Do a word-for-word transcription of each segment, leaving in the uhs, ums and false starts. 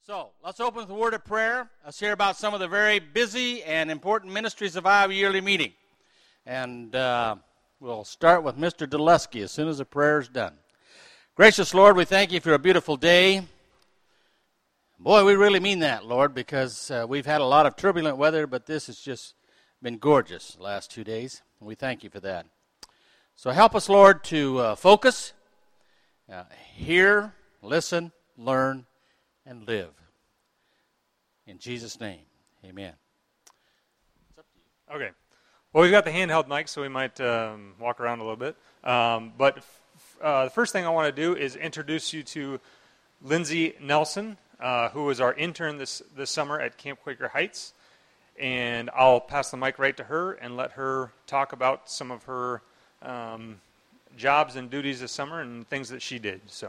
So, let's open with a word of prayer. Let's hear about some of the very busy and important ministries of our yearly meeting. And uh, we'll start with Mister Dulesky as soon as the prayer is done. Gracious Lord, we thank you for a beautiful day. Boy, we really mean that, Lord, because uh, we've had a lot of turbulent weather, but this has just been gorgeous the last two days. And we thank you for that. So help us, Lord, to uh, focus, uh, hear, listen, learn, and live. In Jesus' name, amen. It's up to you. Okay. Well, we've got the handheld mic, so we might um, walk around a little bit. Um, but f- uh, the first thing I want to do is introduce you to Lindsay Nelson, uh, who was our intern this, this summer at Camp Quaker Heights. And I'll pass the mic right to her and let her talk about some of her um, jobs and duties this summer and things that she did. So.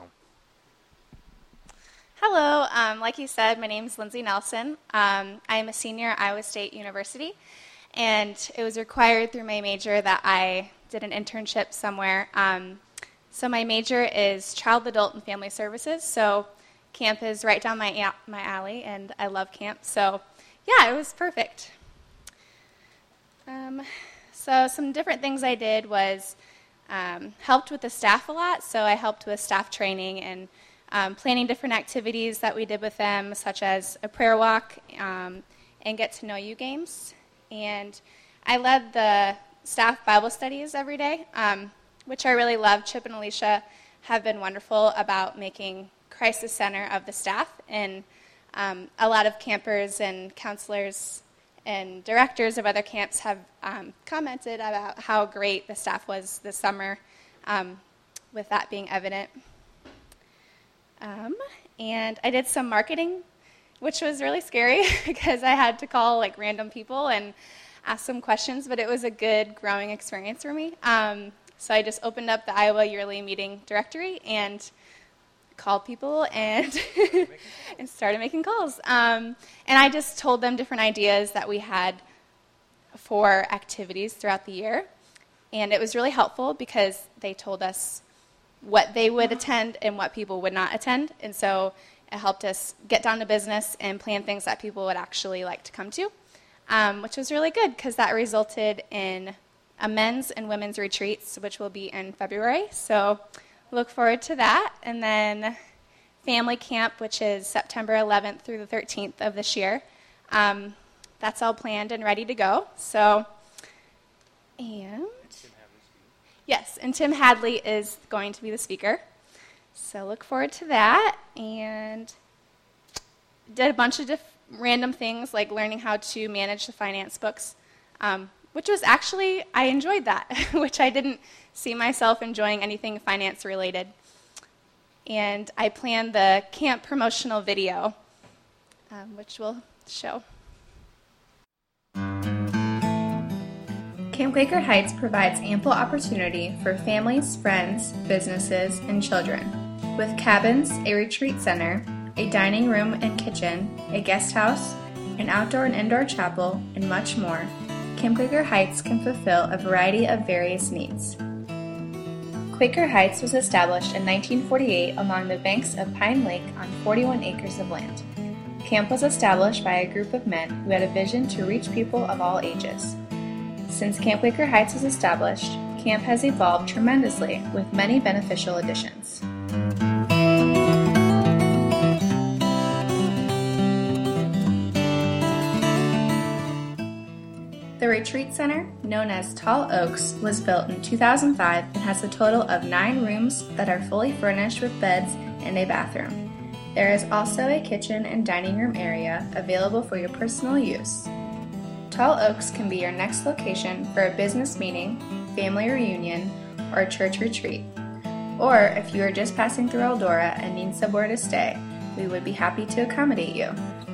Hello, um, like you said, my name is Lindsay Nelson. Um, I'm a senior at Iowa State University, and it was required through my major that I did an internship somewhere. Um, so my major is Child, Adult, and Family Services, so camp is right down my, a- my alley, and I love camp, so yeah, it was perfect. Um, so some different things I did was um, helped with the staff a lot, so I helped with staff training and Um, planning different activities that we did with them, such as a prayer walk um, and get to know you games. And I led the staff Bible studies every day, um, which I really love. Chip and Alicia have been wonderful about making Christ the center of the staff. And um, a lot of campers and counselors and directors of other camps have um, commented about how great the staff was this summer, um, with that being evident. Um, and I did some marketing, which was really scary because I had to call like random people and ask some questions, but it was a good growing experience for me. Um, so I just opened up the Iowa Yearly Meeting directory and called people and and started making calls. Um, and I just told them different ideas that we had for activities throughout the year. And it was really helpful because they told us what they would attend and what people would not attend. And so it helped us get down to business and plan things that people would actually like to come to, um, which was really good because that resulted in a men's and women's retreats, which will be in February. So look forward to that. And then family camp, which is September eleventh through the thirteenth of this year. Um, that's all planned and ready to go. So, and... Yes, and Tim Hadley is going to be the speaker. So look forward to that. And did a bunch of diff- random things like learning how to manage the finance books, um, which was actually, I enjoyed that, which I didn't see myself enjoying anything finance related. And I planned the camp promotional video, um, which we'll show. Camp Quaker Heights provides ample opportunity for families, friends, businesses, and children. With cabins, a retreat center, a dining room and kitchen, a guest house, an outdoor and indoor chapel, and much more, Camp Quaker Heights can fulfill a variety of various needs. Quaker Heights was established in nineteen forty-eight along the banks of Pine Lake on forty-one acres of land. Camp was established by a group of men who had a vision to reach people of all ages. Since Camp Quaker Heights was established, camp has evolved tremendously with many beneficial additions. The Retreat Center, known as Tall Oaks, was built in two thousand five and has a total of nine rooms that are fully furnished with beds and a bathroom. There is also a kitchen and dining room area available for your personal use. Tall Oaks can be your next location for a business meeting, family reunion, or a church retreat. Or if you are just passing through Eldora and need somewhere to stay, we would be happy to accommodate you.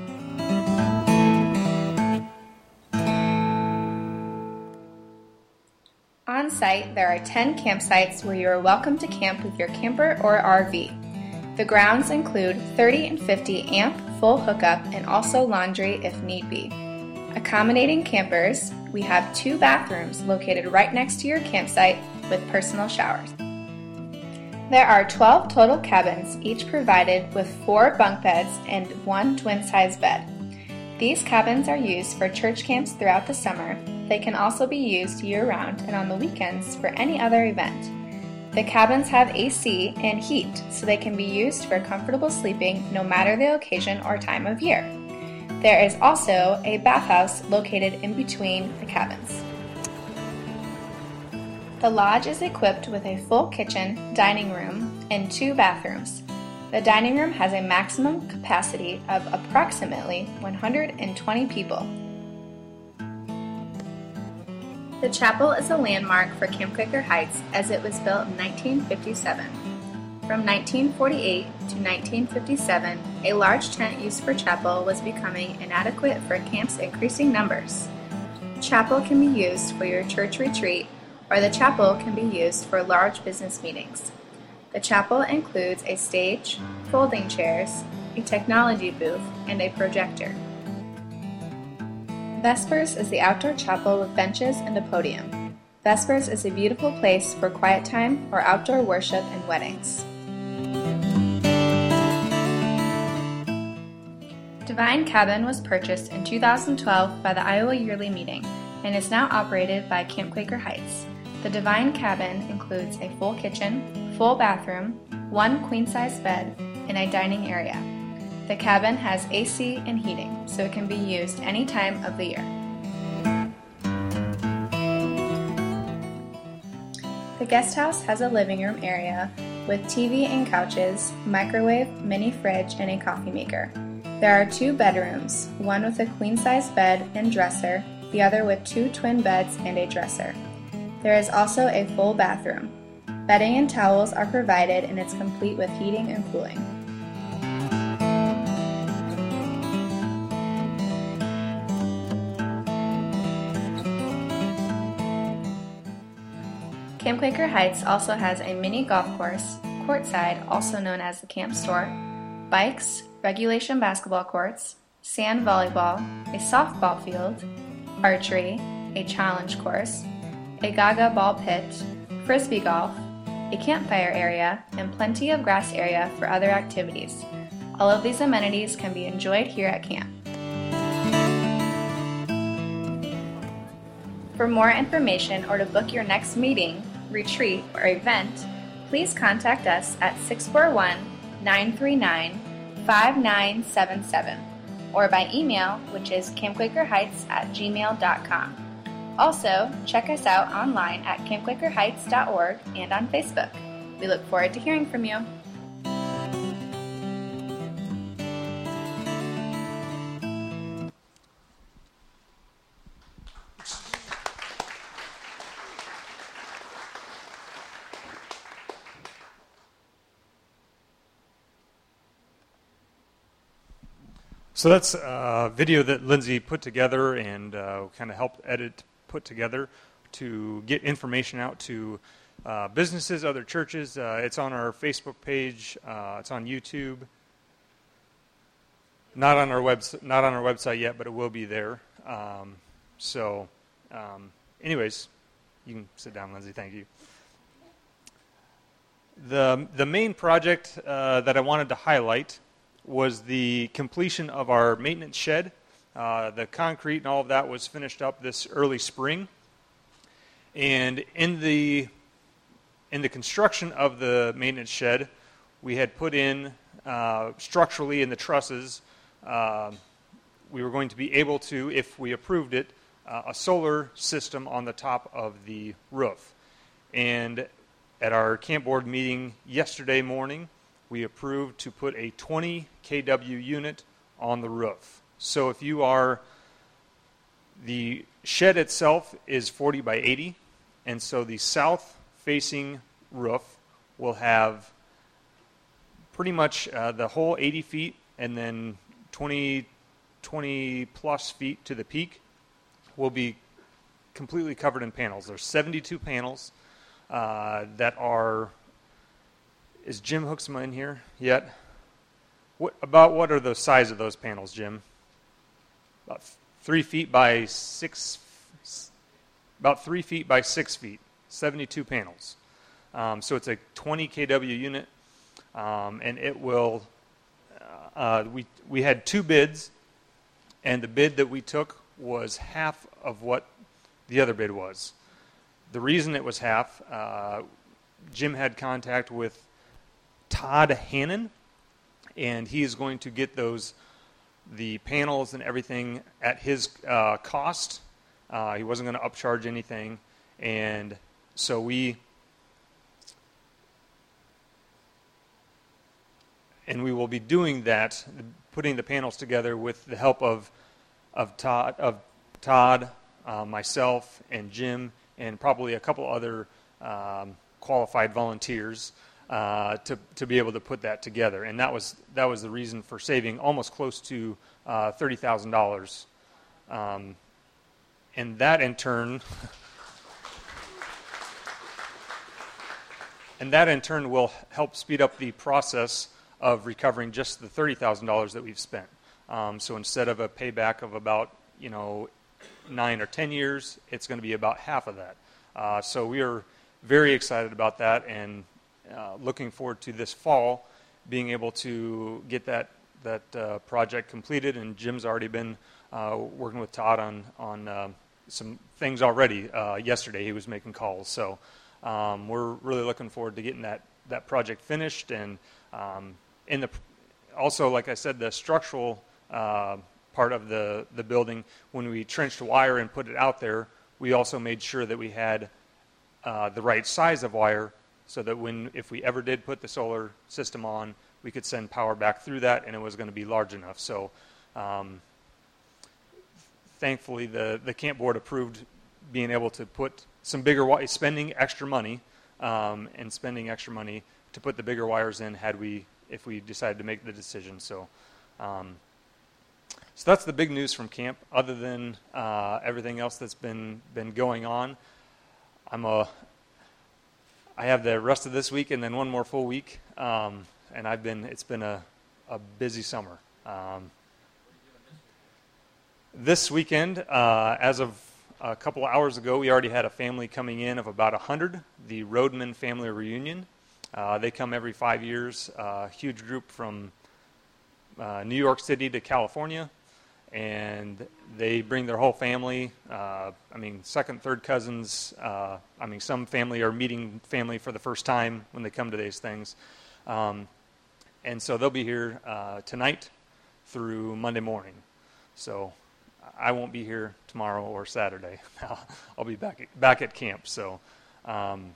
On site, there are ten campsites where you are welcome to camp with your camper or R V. The grounds include thirty and fifty amp full hookup and also laundry if need be. Accommodating campers, we have two bathrooms located right next to your campsite with personal showers. There are twelve total cabins, each provided with four bunk beds and one twin-size bed. These cabins are used for church camps throughout the summer. They can also be used year-round and on the weekends for any other event. The cabins have A C and heat, so they can be used for comfortable sleeping no matter the occasion or time of year. There is also a bathhouse located in between the cabins. The lodge is equipped with a full kitchen, dining room, and two bathrooms. The dining room has a maximum capacity of approximately one hundred twenty people. The chapel is a landmark for Camp Quaker Heights as it was built in nineteen fifty-seven. From nineteen forty-eight to nineteen fifty-seven, a large tent used for chapel was becoming inadequate for camp's increasing numbers. Chapel can be used for your church retreat, or the chapel can be used for large business meetings. The chapel includes a stage, folding chairs, a technology booth, and a projector. Vespers is the outdoor chapel with benches and a podium. Vespers is a beautiful place for quiet time or outdoor worship and weddings. Divine Cabin was purchased in two thousand twelve by the Iowa Yearly Meeting and is now operated by Camp Quaker Heights. The Divine Cabin includes a full kitchen, full bathroom, one queen-size bed, and a dining area. The cabin has A C and heating, so it can be used any time of the year. The guest house has a living room area with T V and couches, microwave, mini fridge, and a coffee maker. There are two bedrooms, one with a queen-size bed and dresser, the other with two twin beds and a dresser. There is also a full bathroom. Bedding and towels are provided and it's complete with heating and cooling. Camp Quaker Heights also has a mini golf course, courtside, also known as the camp store, bikes, regulation basketball courts, sand volleyball, a softball field, archery, a challenge course, a gaga ball pit, frisbee golf, a campfire area, and plenty of grass area for other activities. All of these amenities can be enjoyed here at camp. For more information or to book your next meeting, retreat, or event, please contact us at six four one, nine three nine, five nine seven seven or by email, which is campquakerheights at gmail dot com. Also, check us out online at camp quaker heights dot org and on Facebook. We look forward to hearing from you. So that's a video that Lindsay put together and uh, kind of helped edit, put together to get information out to uh, businesses, other churches. Uh, it's on our Facebook page. Uh, it's on YouTube. Not on our webs, not on our website yet, but it will be there. Um, so, um, anyways, you can sit down, Lindsay. Thank you. The the main project uh, that I wanted to highlight was the completion of our maintenance shed. Uh, the concrete and all of that was finished up this early spring. And in the in the construction of the maintenance shed, we had put in uh, structurally in the trusses, uh, we were going to be able to, if we approved it, uh, a solar system on the top of the roof. And at our camp board meeting yesterday morning, we approved to put a twenty K W unit on the roof. So if you are, the shed itself is forty by eighty, and so the south-facing roof will have pretty much uh, the whole eighty feet and then twenty, twenty plus feet to the peak will be completely covered in panels. There's seventy-two panels uh, that are. Is Jim Hooksma in here yet? What about what are the size of those panels, Jim? About three feet by six. About three feet by six feet. Seventy-two panels. Um, so it's a twenty K W unit, um, and it will. Uh, we we had two bids, and the bid that we took was half of what the other bid was. The reason it was half, uh, Jim had contact with Todd Hannon, and he is going to get those, the panels and everything at his uh, cost. Uh, he wasn't going to upcharge anything, and so we, and we will be doing that, putting the panels together with the help of of Todd, of Todd, uh, myself, and Jim, and probably a couple other um, qualified volunteers uh, to to be able to put that together. And that was that was the reason for saving almost close to uh, thirty thousand dollars. Um, and that in turn, and that in turn will help speed up the process of recovering just the thirty thousand dollars that we've spent. Um, so instead of a payback of about, you know, nine or ten years, it's going to be about half of that. Uh, so we are very excited about that, and uh, looking forward to this fall being able to get that that uh, project completed. And Jim's already been uh, working with Todd on on uh, some things already. Uh, yesterday he was making calls, so um, we're really looking forward to getting that that project finished. And um, in the also, like I said, the structural uh, part of the, the building, when we trenched wire and put it out there, we also made sure that we had uh, the right size of wire, so that when, if we ever did put the solar system on, we could send power back through that, and it was going to be large enough. So um, thankfully the, the camp board approved being able to put some bigger wires, spending extra money um, and spending extra money to put the bigger wires in had we, if we decided to make the decision. So um, so that's the big news from camp. Other than uh, everything else that's been been going on, I'm a I have the rest of this week and then one more full week, um, and I've been it's been a, a busy summer. Um, this weekend, uh, as of a couple of hours ago, we already had a family coming in of about one hundred, the Roadman family reunion. Uh, they come every five years, a uh, huge group from uh, New York City to California, and they bring their whole family. Uh, I mean, second, third cousins. Uh, I mean, some family are meeting family for the first time when they come to these things. Um, and so they'll be here uh, tonight through Monday morning. So I won't be here tomorrow or Saturday. I'll be back at, back at camp. So um,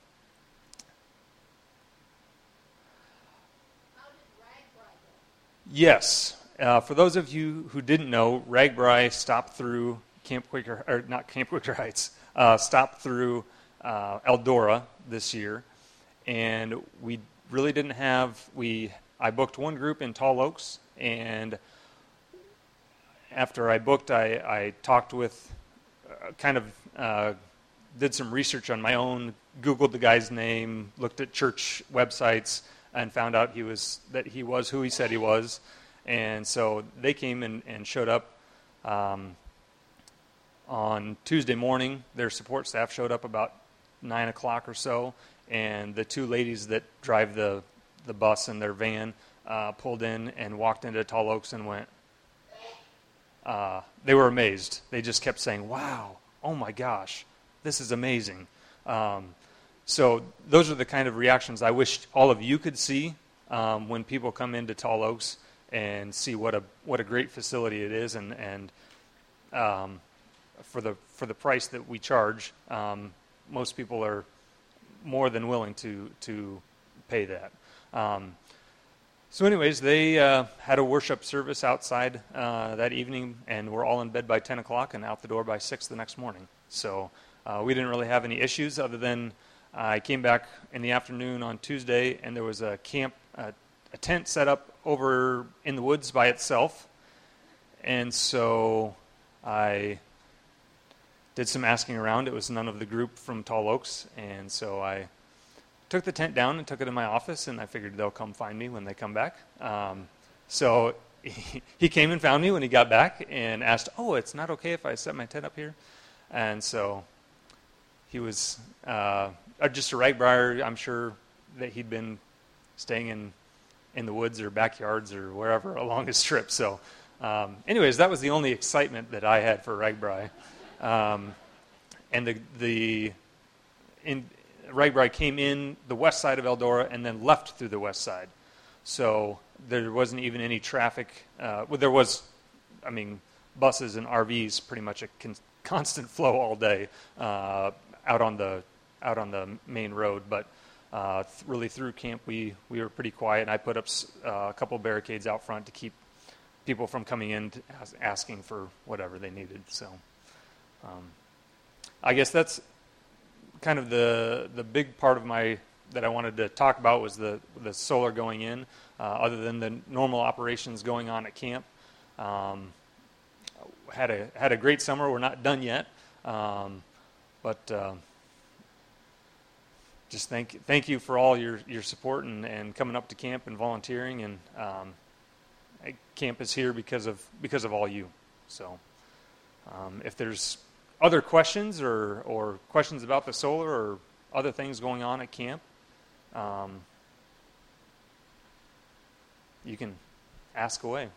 yes. Uh, for those of you who didn't know, RAGBRAI stopped through Camp Quaker, or not Camp Quaker Heights, uh, stopped through uh, Eldora this year, and we really didn't have, we, I booked one group in Tall Oaks, and after I booked, I, I talked with, uh, kind of uh, did some research on my own, Googled the guy's name, looked at church websites, and found out he was that he was who he said he was. And so they came and, and showed up um, on Tuesday morning. Their support staff showed up about nine o'clock or so, and the two ladies that drive the, the bus in their van uh, pulled in and walked into Tall Oaks and went, uh, they were amazed. They just kept saying, wow, oh my gosh, this is amazing. Um, so those are the kind of reactions I wish all of you could see um, when people come into Tall Oaks and see what a what a great facility it is, and and um, for the for the price that we charge, um, most people are more than willing to to pay that. Um, so, anyways, they uh, had a worship service outside uh, that evening, and we're all in bed by ten o'clock and out the door by six the next morning. So uh, we didn't really have any issues, other than uh, I came back in the afternoon on Tuesday, and there was a camp. Uh, a tent set up over in the woods by itself, and so I did some asking around. It was none of the group from Tall Oaks, and so I took the tent down and took it in my office, and I figured they'll come find me when they come back. Um, so he, he came and found me when he got back and asked, oh, it's not okay if I set my tent up here? And so he was uh, uh, just to Ragbri, I'm sure that he'd been staying in, in the woods or backyards or wherever along his trip. So um, anyways, that was the only excitement that I had for Ragbri. Um, and the, the in, Ragbri came in the west side of Eldora and then left through the west side. So there wasn't even any traffic. Uh, well, there was, I mean, buses and R Vs, pretty much a con- constant flow all day uh, out on the out on the main road. But uh, th- really through camp, we we were pretty quiet. And I put up uh, a couple barricades out front to keep people from coming in to ask, asking for whatever they needed. So um, I guess that's kind of the the big part of my that I wanted to talk about was the the solar going in. Uh, other than the normal operations going on at camp, um, had a had a great summer. We're not done yet, um, but uh, just thank thank you for all your, your support and, and coming up to camp and volunteering. And um, camp is here because of because of all you. So, um, if there's other questions or or questions about the solar or other things going on at camp, um, you can ask away.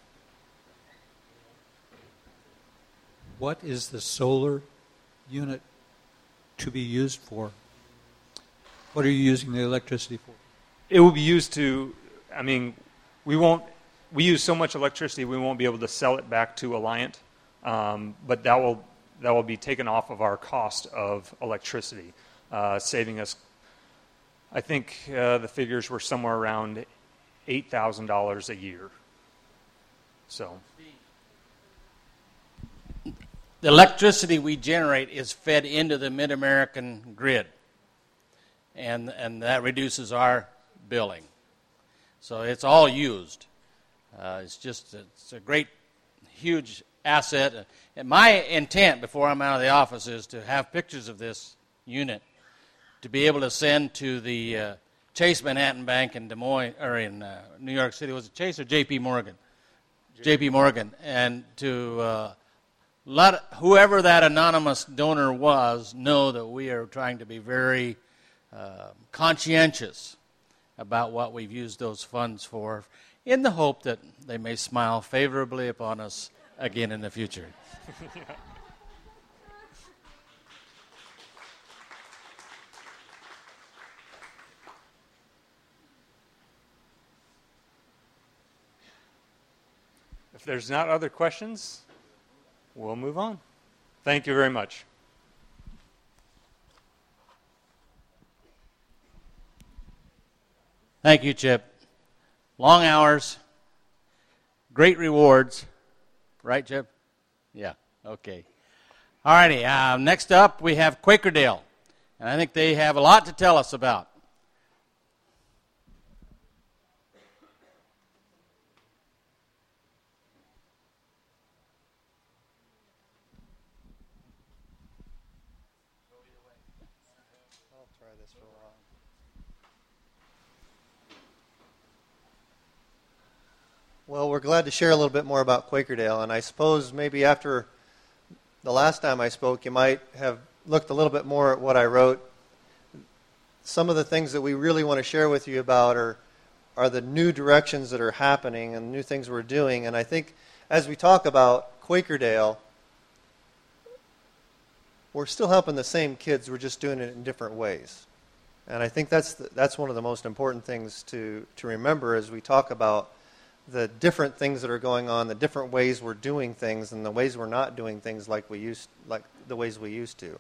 What is the solar unit to be used for? What are you using the electricity for? It will be used to, I mean, we won't, we use so much electricity we won't be able to sell it back to Alliant, um, but that will that will be taken off of our cost of electricity, uh, saving us, I think uh, the figures were somewhere around eight thousand dollars a year. So the electricity we generate is fed into the Mid-American grid, and and that reduces our billing. So it's all used. Uh, it's just it's a great, huge asset. And my intent before I'm out of the office is to have pictures of this unit to be able to send to the uh, Chase Manhattan Bank in Des Moines, or in uh, New York City. Was it Chase or J P Morgan? J P Morgan. And to uh, let whoever that anonymous donor was know that we are trying to be very uh, conscientious about what we've used those funds for, in the hope that they may smile favorably upon us again in the future. if there's not other questions, we'll move on. Thank you very much. Thank you, Chip. Long hours, great rewards. Right, Chip? Yeah, okay. All righty, uh, next up we have Quakerdale, and I think they have a lot to tell us about. I'll try this for a while. Well, we're glad to share a little bit more about Quakerdale, and I suppose maybe after the last time I spoke, you might have looked a little bit more at what I wrote. Some of the things that we really want to share with you about are, are the new directions that are happening and new things we're doing, and I think as we talk about Quakerdale, we're still helping the same kids, we're just doing it in different ways. And I think that's the, that's one of the most important things to, to remember as we talk about the different things that are going on, the different ways we're doing things, and the ways we're not doing things like we used, like the ways we used to.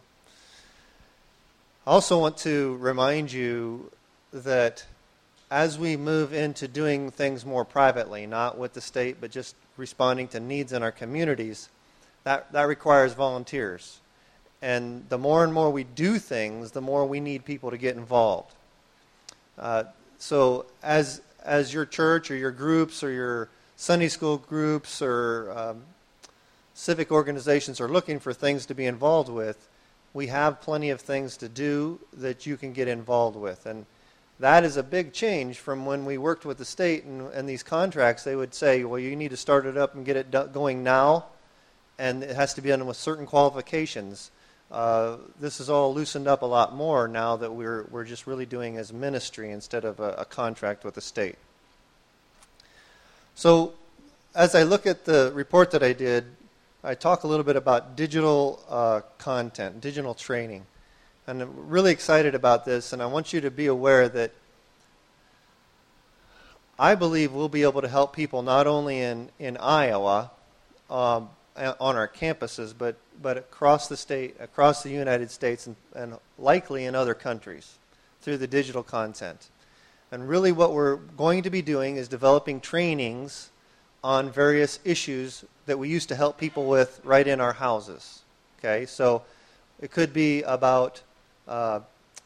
I also want to remind you that as we move into doing things more privately, not with the state, but just responding to needs in our communities, that, that requires volunteers. And the more and more we do things, the more we need people to get involved. Uh, so as as your church or your groups or your Sunday school groups or um, civic organizations are looking for things to be involved with, we have plenty of things to do that you can get involved with. And that is a big change from when we worked with the state and, and these contracts. They would say, well, you need to start it up and get it do- going now, and it has to be done with certain qualifications. uh, this is all loosened up a lot more now that we're we're just really doing as ministry instead of a, a contract with the state. So as I look at the report that I did, I talk a little bit about digital uh, content, digital training. And I'm really excited about this, and I want you to be aware that I believe we'll be able to help people not only in, in Iowa um, on our campuses, but, but across the state, across the United States, and, and likely in other countries through the digital content. And really what we're going to be doing is developing trainings on various issues that we used to help people with right in our houses. Okay, so it could be about uh,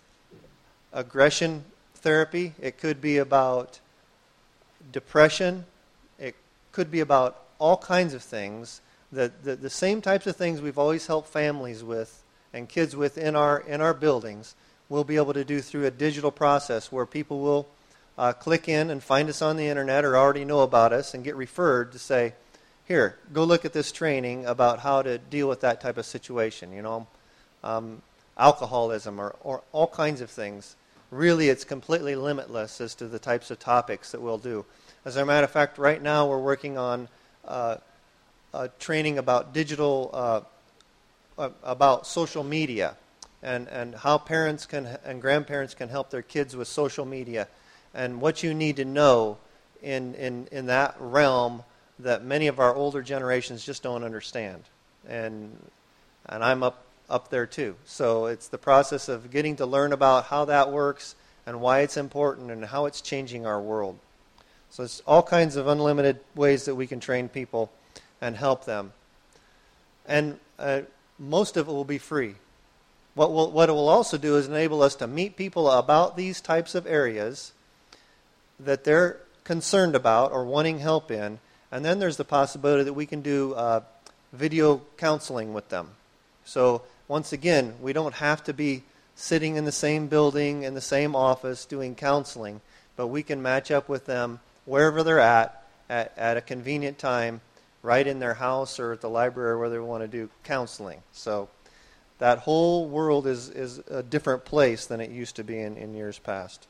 aggression therapy. It could be about depression. It could be about all kinds of things. That the, the same types of things we've always helped families with and kids with in our in our buildings, we'll be able to do through a digital process where people will uh, click in and find us on the internet or already know about us and get referred to say, here, go look at this training about how to deal with that type of situation, you know, um, alcoholism or, or all kinds of things. Really, it's completely limitless as to the types of topics that we'll do. As a matter of fact, right now we're working on uh, uh, training about digital, uh, uh, about social media and, and how parents can and grandparents can help their kids with social media and what you need to know in, in, in that realm that many of our older generations just don't understand. And and I'm up, up there too. So it's the process of getting to learn about how that works and why it's important and how it's changing our world. So it's all kinds of unlimited ways that we can train people and help them. And uh, most of it will be free. What, will, what it will also do is enable us to meet people about these types of areas that they're concerned about or wanting help in. And then there's the possibility that we can do uh, video counseling with them. So once again, we don't have to be sitting in the same building, in the same office, doing counseling, but we can match up with them wherever they're at, at, at a convenient time, right in their house or at the library where they want to do counseling. So that whole world is, is a different place than it used to be in, in years past.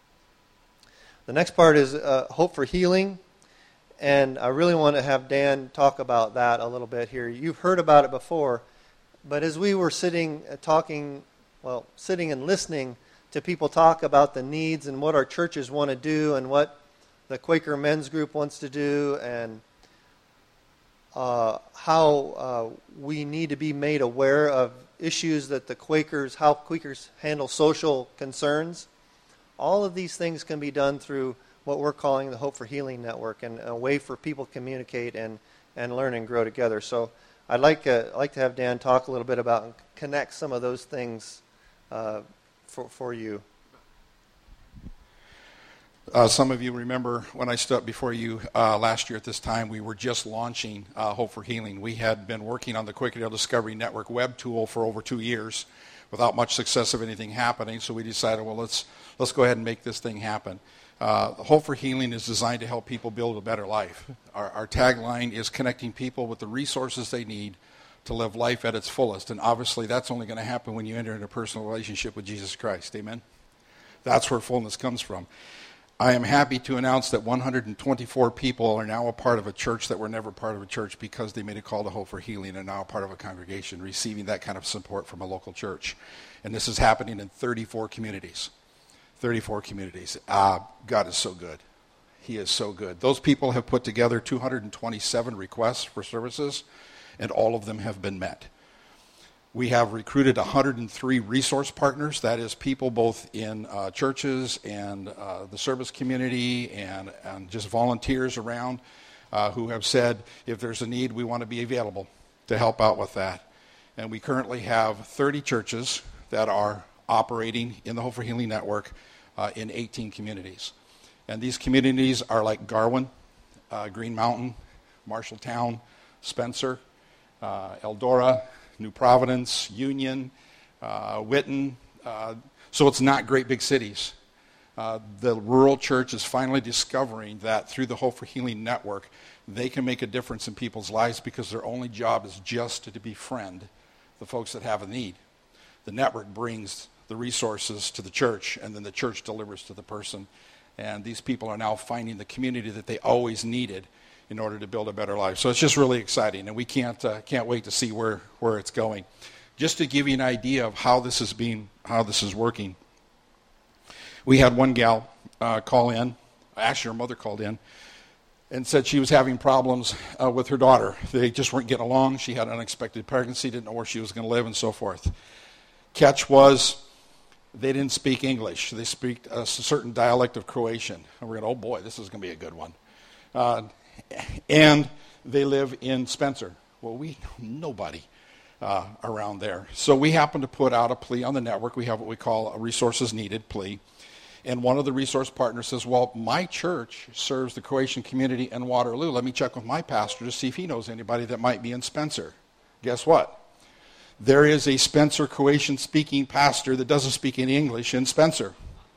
The next part is uh, Hope for Healing. And I really want to have Dan talk about that a little bit here. You've heard about it before, but as we were sitting, uh, talking, well, sitting and listening to people talk about the needs and what our churches want to do and what the Quaker Men's Group wants to do and uh, how uh, we need to be made aware of issues that the Quakers, how Quakers handle social concerns, all of these things can be done through what we're calling the Hope for Healing Network, and a way for people to communicate and, and learn and grow together. So I'd like, uh, like to have Dan talk a little bit about and connect some of those things uh, for, for you. Uh, some of you remember when I stood up before you uh, last year at this time, we were just launching uh, Hope for Healing. We had been working on the Quakerdale Discovery Network web tool for over two years without much success of anything happening, so we decided, well, let's, let's go ahead and make this thing happen. Uh, Hope for Healing is designed to help people build a better life. Our, our tagline is connecting people with the resources they need to live life at its fullest. And obviously that's only going to happen when you enter into a personal relationship with Jesus Christ. Amen? That's where fullness comes from. I am happy to announce that one hundred twenty-four people are now a part of a church that were never part of a church because they made a call to Hope for Healing and are now a part of a congregation receiving that kind of support from a local church. And this is happening in thirty-four communities. thirty-four communities. Uh, God is so good. He is so good. Those people have put together two hundred twenty-seven requests for services, and all of them have been met. We have recruited one hundred three resource partners. That is people both in uh, churches and uh, the service community and, and just volunteers around uh, who have said, if there's a need, we want to be available to help out with that. And we currently have thirty churches that are operating in the Hope for Healing Network uh, in eighteen communities. And these communities are like Garwin, uh, Green Mountain, Marshalltown, Spencer, uh, Eldora, New Providence, Union, uh, Witten. Uh, so it's not great big cities. Uh, the rural church is finally discovering that through the Hope for Healing Network, they can make a difference in people's lives because their only job is just to befriend the folks that have a need. The network brings the resources to the church, and then the church delivers to the person. And these people are now finding the community that they always needed in order to build a better life. So it's just really exciting, and we can't uh, can't wait to see where, where it's going. Just to give you an idea of how this is being how this is working. We had one gal uh, call in. Actually, her mother called in and said she was having problems uh, with her daughter. They just weren't getting along. She had an unexpected pregnancy, didn't know where she was going to live, and so forth. Catch was they didn't speak English. They speak a certain dialect of Croatian. And we're going, oh boy, this is going to be a good one. Uh, and they live in Spencer. Well, we know nobody uh, around there. So we happen to put out a plea on the network. We have what we call a resources needed plea. And one of the resource partners says, well, my church serves the Croatian community in Waterloo. Let me check with my pastor to see if he knows anybody that might be in Spencer. Guess what? There is a Spencer Croatian-speaking pastor that doesn't speak any English in Spencer.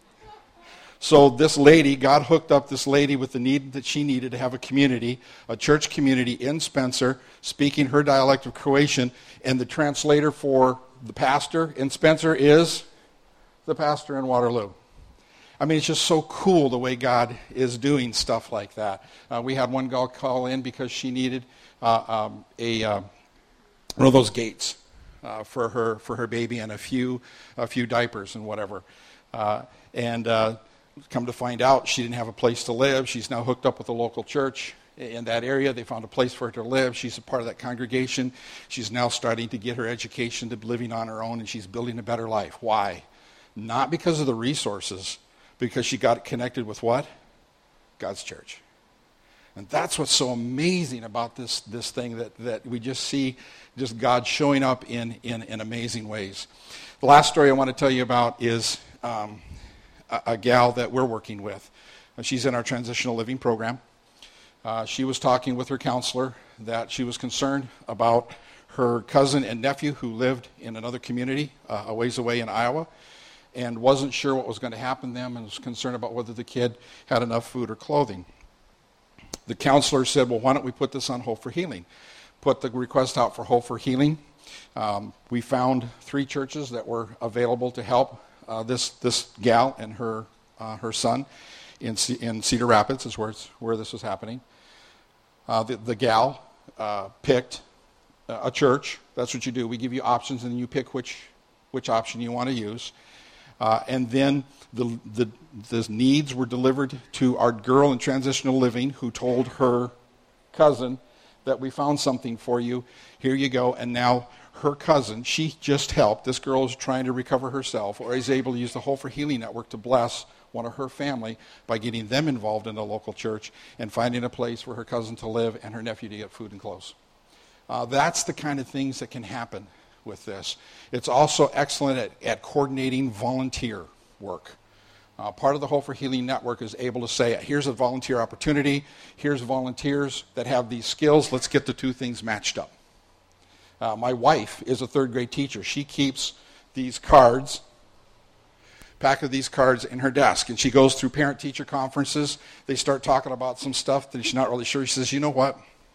So this lady, God hooked up this lady with the need that she needed to have a community, a church community in Spencer, speaking her dialect of Croatian, and the translator for the pastor in Spencer is the pastor in Waterloo. I mean, it's just so cool the way God is doing stuff like that. Uh, we had one girl call in because she needed uh, um, a uh, one of those gates uh, for her for her baby and a few a few diapers and whatever. Uh, and uh, come to find out, she didn't have a place to live. She's now hooked up with a local church in that area. They found a place for her to live. She's a part of that congregation. She's now starting to get her education to living on her own, and she's building a better life. Why? Not because of the resources. Because she got connected with what? God's church. And that's what's so amazing about this, this thing, that, that we just see just God showing up in, in, in amazing ways. The last story I want to tell you about is um, a, a gal that we're working with. And she's in our transitional living program. Uh, she was talking with her counselor that she was concerned about her cousin and nephew who lived in another community uh, a ways away in Iowa, and wasn't sure what was going to happen to them and was concerned about whether the kid had enough food or clothing. The counselor said, well, why don't we put this on Hope for Healing? Put the request out for Hope for Healing. Um, we found three churches that were available to help uh, this this gal and her uh, her son in C- in Cedar Rapids is where, it's, where this was happening. Uh, the, the gal uh, picked a church. That's what you do. We give you options, and then you pick which which option you want to use. Uh, and then the, the the needs were delivered to our girl in transitional living, who told her cousin that we found something for you. Here you go. And now her cousin, she just helped. This girl is trying to recover herself, or is able to use the Hope for Healing Network to bless one of her family by getting them involved in the local church and finding a place for her cousin to live and her nephew to get food and clothes. Uh, that's the kind of things that can happen with this. It's also excellent at, at coordinating volunteer work. Uh, part of the Hope for Healing Network is able to say, here's a volunteer opportunity, here's volunteers that have these skills, let's get the two things matched up. Uh, my wife is a third grade teacher. She keeps these cards, pack of these cards in her desk, and she goes through parent-teacher conferences. They start talking about some stuff that she's not really sure. She says, you know what?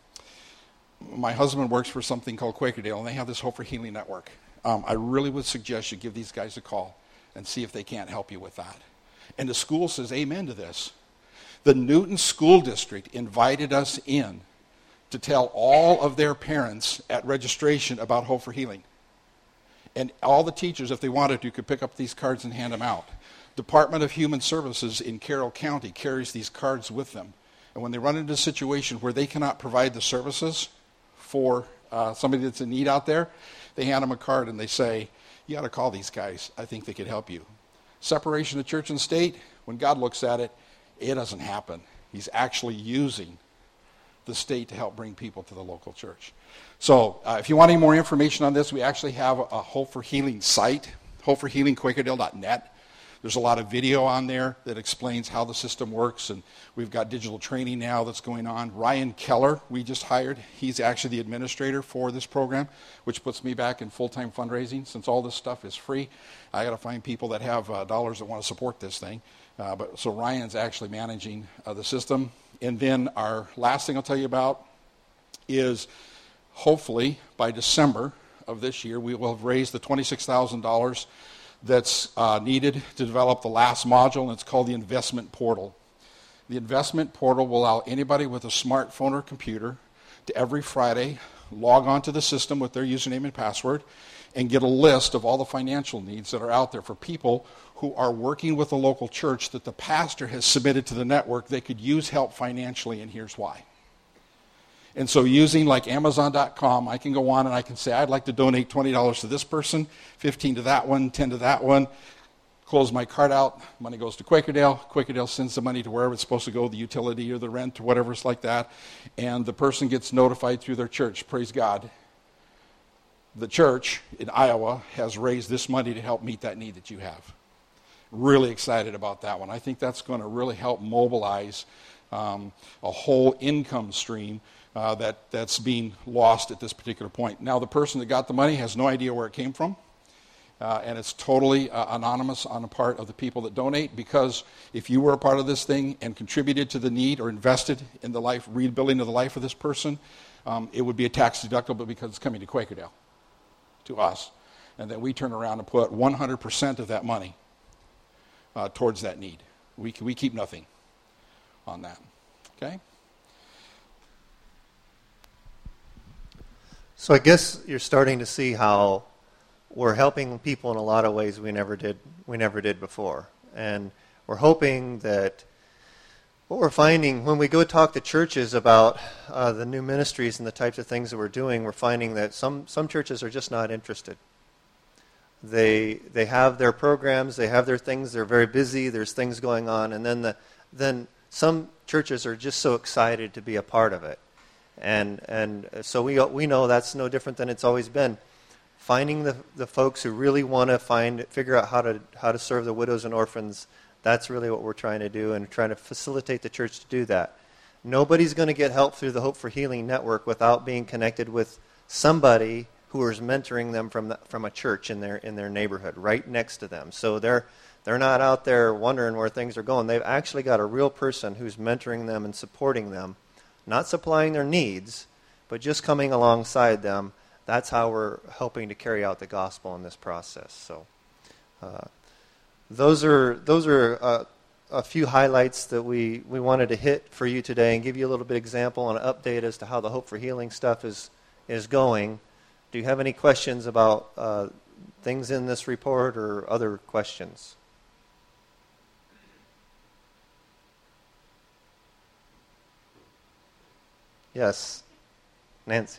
My husband works for something called Quakerdale, and they have this Hope for Healing Network. Um, I really would suggest you give these guys a call and see if they can't help you with that. And the school says amen to this. The Newton School District invited us in to tell all of their parents at registration about Hope for Healing. And all the teachers, if they wanted to, could pick up these cards and hand them out. Department of Human Services in Carroll County carries these cards with them. And when they run into a situation where they cannot provide the services for uh, somebody that's in need out there, they hand them a card and they say, you ought to call these guys. I think they could help you. Separation of church and state, when God looks at it, it doesn't happen. He's actually using the state to help bring people to the local church. So uh, if you want any more information on this, we actually have a, a Hope for Healing site, hope for healing quakerdale dot net. There's a lot of video on there that explains how the system works, and we've got digital training now that's going on. Ryan Keller, we just hired. He's actually the administrator for this program, which puts me back in full-time fundraising. Since all this stuff is free, I got to find people that have uh, dollars that want to support this thing. Uh, but so Ryan's actually managing uh, the system. And then our last thing I'll tell you about is hopefully by December of this year, we will have raised the twenty-six thousand dollars that's uh, needed to develop the last module, and it's called the Investment Portal. The Investment Portal will allow anybody with a smartphone or computer to every Friday log on to the system with their username and password and get a list of all the financial needs that are out there for people who are working with a local church that the pastor has submitted to the network. They could use help financially, and here's why. And so using like Amazon dot com, I can go on and I can say, I'd like to donate twenty dollars to this person, fifteen to that one, ten to that one, close my card out, money goes to Quakerdale, Quakerdale sends the money to wherever it's supposed to go, the utility or the rent or whatever it's like that, and the person gets notified through their church. Praise God. The church in Iowa has raised this money to help meet that need that you have. Really excited about that one. I think that's going to really help mobilize um, a whole income stream uh, that, that's being lost at this particular point. Now, the person that got the money has no idea where it came from, uh, and it's totally uh, anonymous on the part of the people that donate, because if you were a part of this thing and contributed to the need or invested in the life, rebuilding of the life of this person, um, it would be a tax deductible because it's coming to Quakerdale, to us, and then we turn around and put one hundred percent of that money uh, towards that need. We, we keep nothing on that, okay? So I guess you're starting to see how we're helping people in a lot of ways we never did we never did before. And we're hoping that what we're finding when we go talk to churches about uh, the new ministries and the types of things that we're doing, we're finding that some, some churches are just not interested. They they have their programs, they have their things, they're very busy, there's things going on, and then the then some churches are just so excited to be a part of it. And and so we we know that's no different than it's always been. Finding the, the folks who really want to find figure out how to how to serve the widows and orphans, that's really what we're trying to do, and trying to facilitate the church to do that. Nobody's going to get help through the Hope for Healing Network without being connected with somebody who is mentoring them from the, from a church in their in their neighborhood, right next to them. So they're they're not out there wondering where things are going. They've actually got a real person who's mentoring them and supporting them, not supplying their needs, but just coming alongside them. That's how we're helping to carry out the gospel in this process. So uh, those are those are uh, a few highlights that we, we wanted to hit for you today and give you a little bit example and an update as to how the Hope for Healing stuff is is going. Do you have any questions about uh, things in this report or other questions? Yes, Nancy.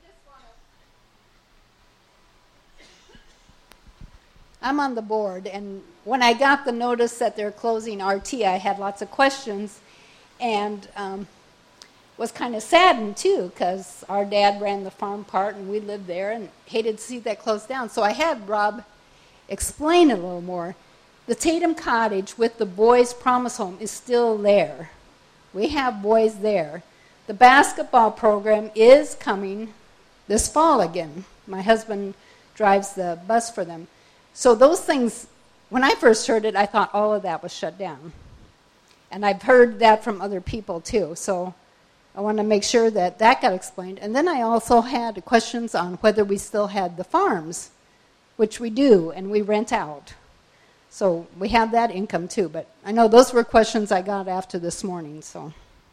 I'm on the board, and when I got the notice that they're closing R T, I had lots of questions, and um, was kind of saddened too, because our dad ran the farm part and we lived there and hated to see that close down. So I had Rob explain a little more. The Tatum Cottage with the boys' promise home is still there. We have boys there. The basketball program is coming this fall again. My husband drives the bus for them. So those things, when I first heard it, I thought all of that was shut down. And I've heard that from other people too. So I want to make sure that that got explained. And then I also had questions on whether we still had the farms, which we do, and we rent out. So we have that income too. But I know those were questions I got after this morning. So.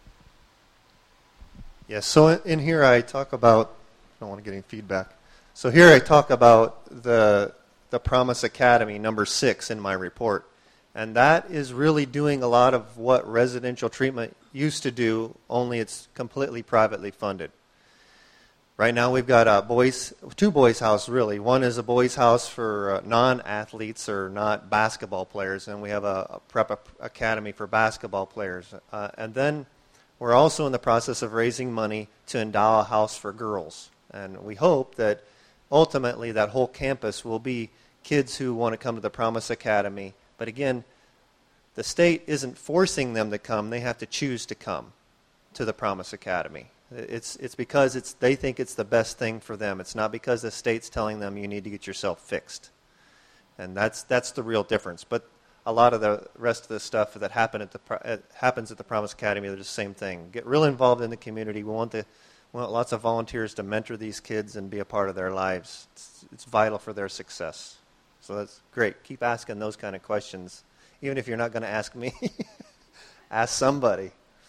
Yes, so in here I talk about, I don't want to get any feedback. So here I talk about the the Promise Academy, number six in my report. And that is really doing a lot of what residential treatment used to do, only it's completely privately funded. Right now we've got a boys, two boys' house really. One is a boys' house for uh, non-athletes or not basketball players, and we have a, a prep academy for basketball players. Uh, and then we're also in the process of raising money to endow a house for girls. And we hope that ultimately that whole campus will be kids who want to come to the Promise Academy. But again, the state isn't forcing them to come. They have to choose to come to the Promise Academy. It's it's because it's they think it's the best thing for them. It's not because the state's telling them you need to get yourself fixed. And that's that's the real difference. But a lot of the rest of the stuff that happen at the uh, happens at the Promise Academy, they're the same thing. Get real involved in the community. We want the want lots of volunteers to mentor these kids and be a part of their lives. It's, it's vital for their success. So that's great. Keep asking those kind of questions. Even if you're not going to ask me, ask somebody.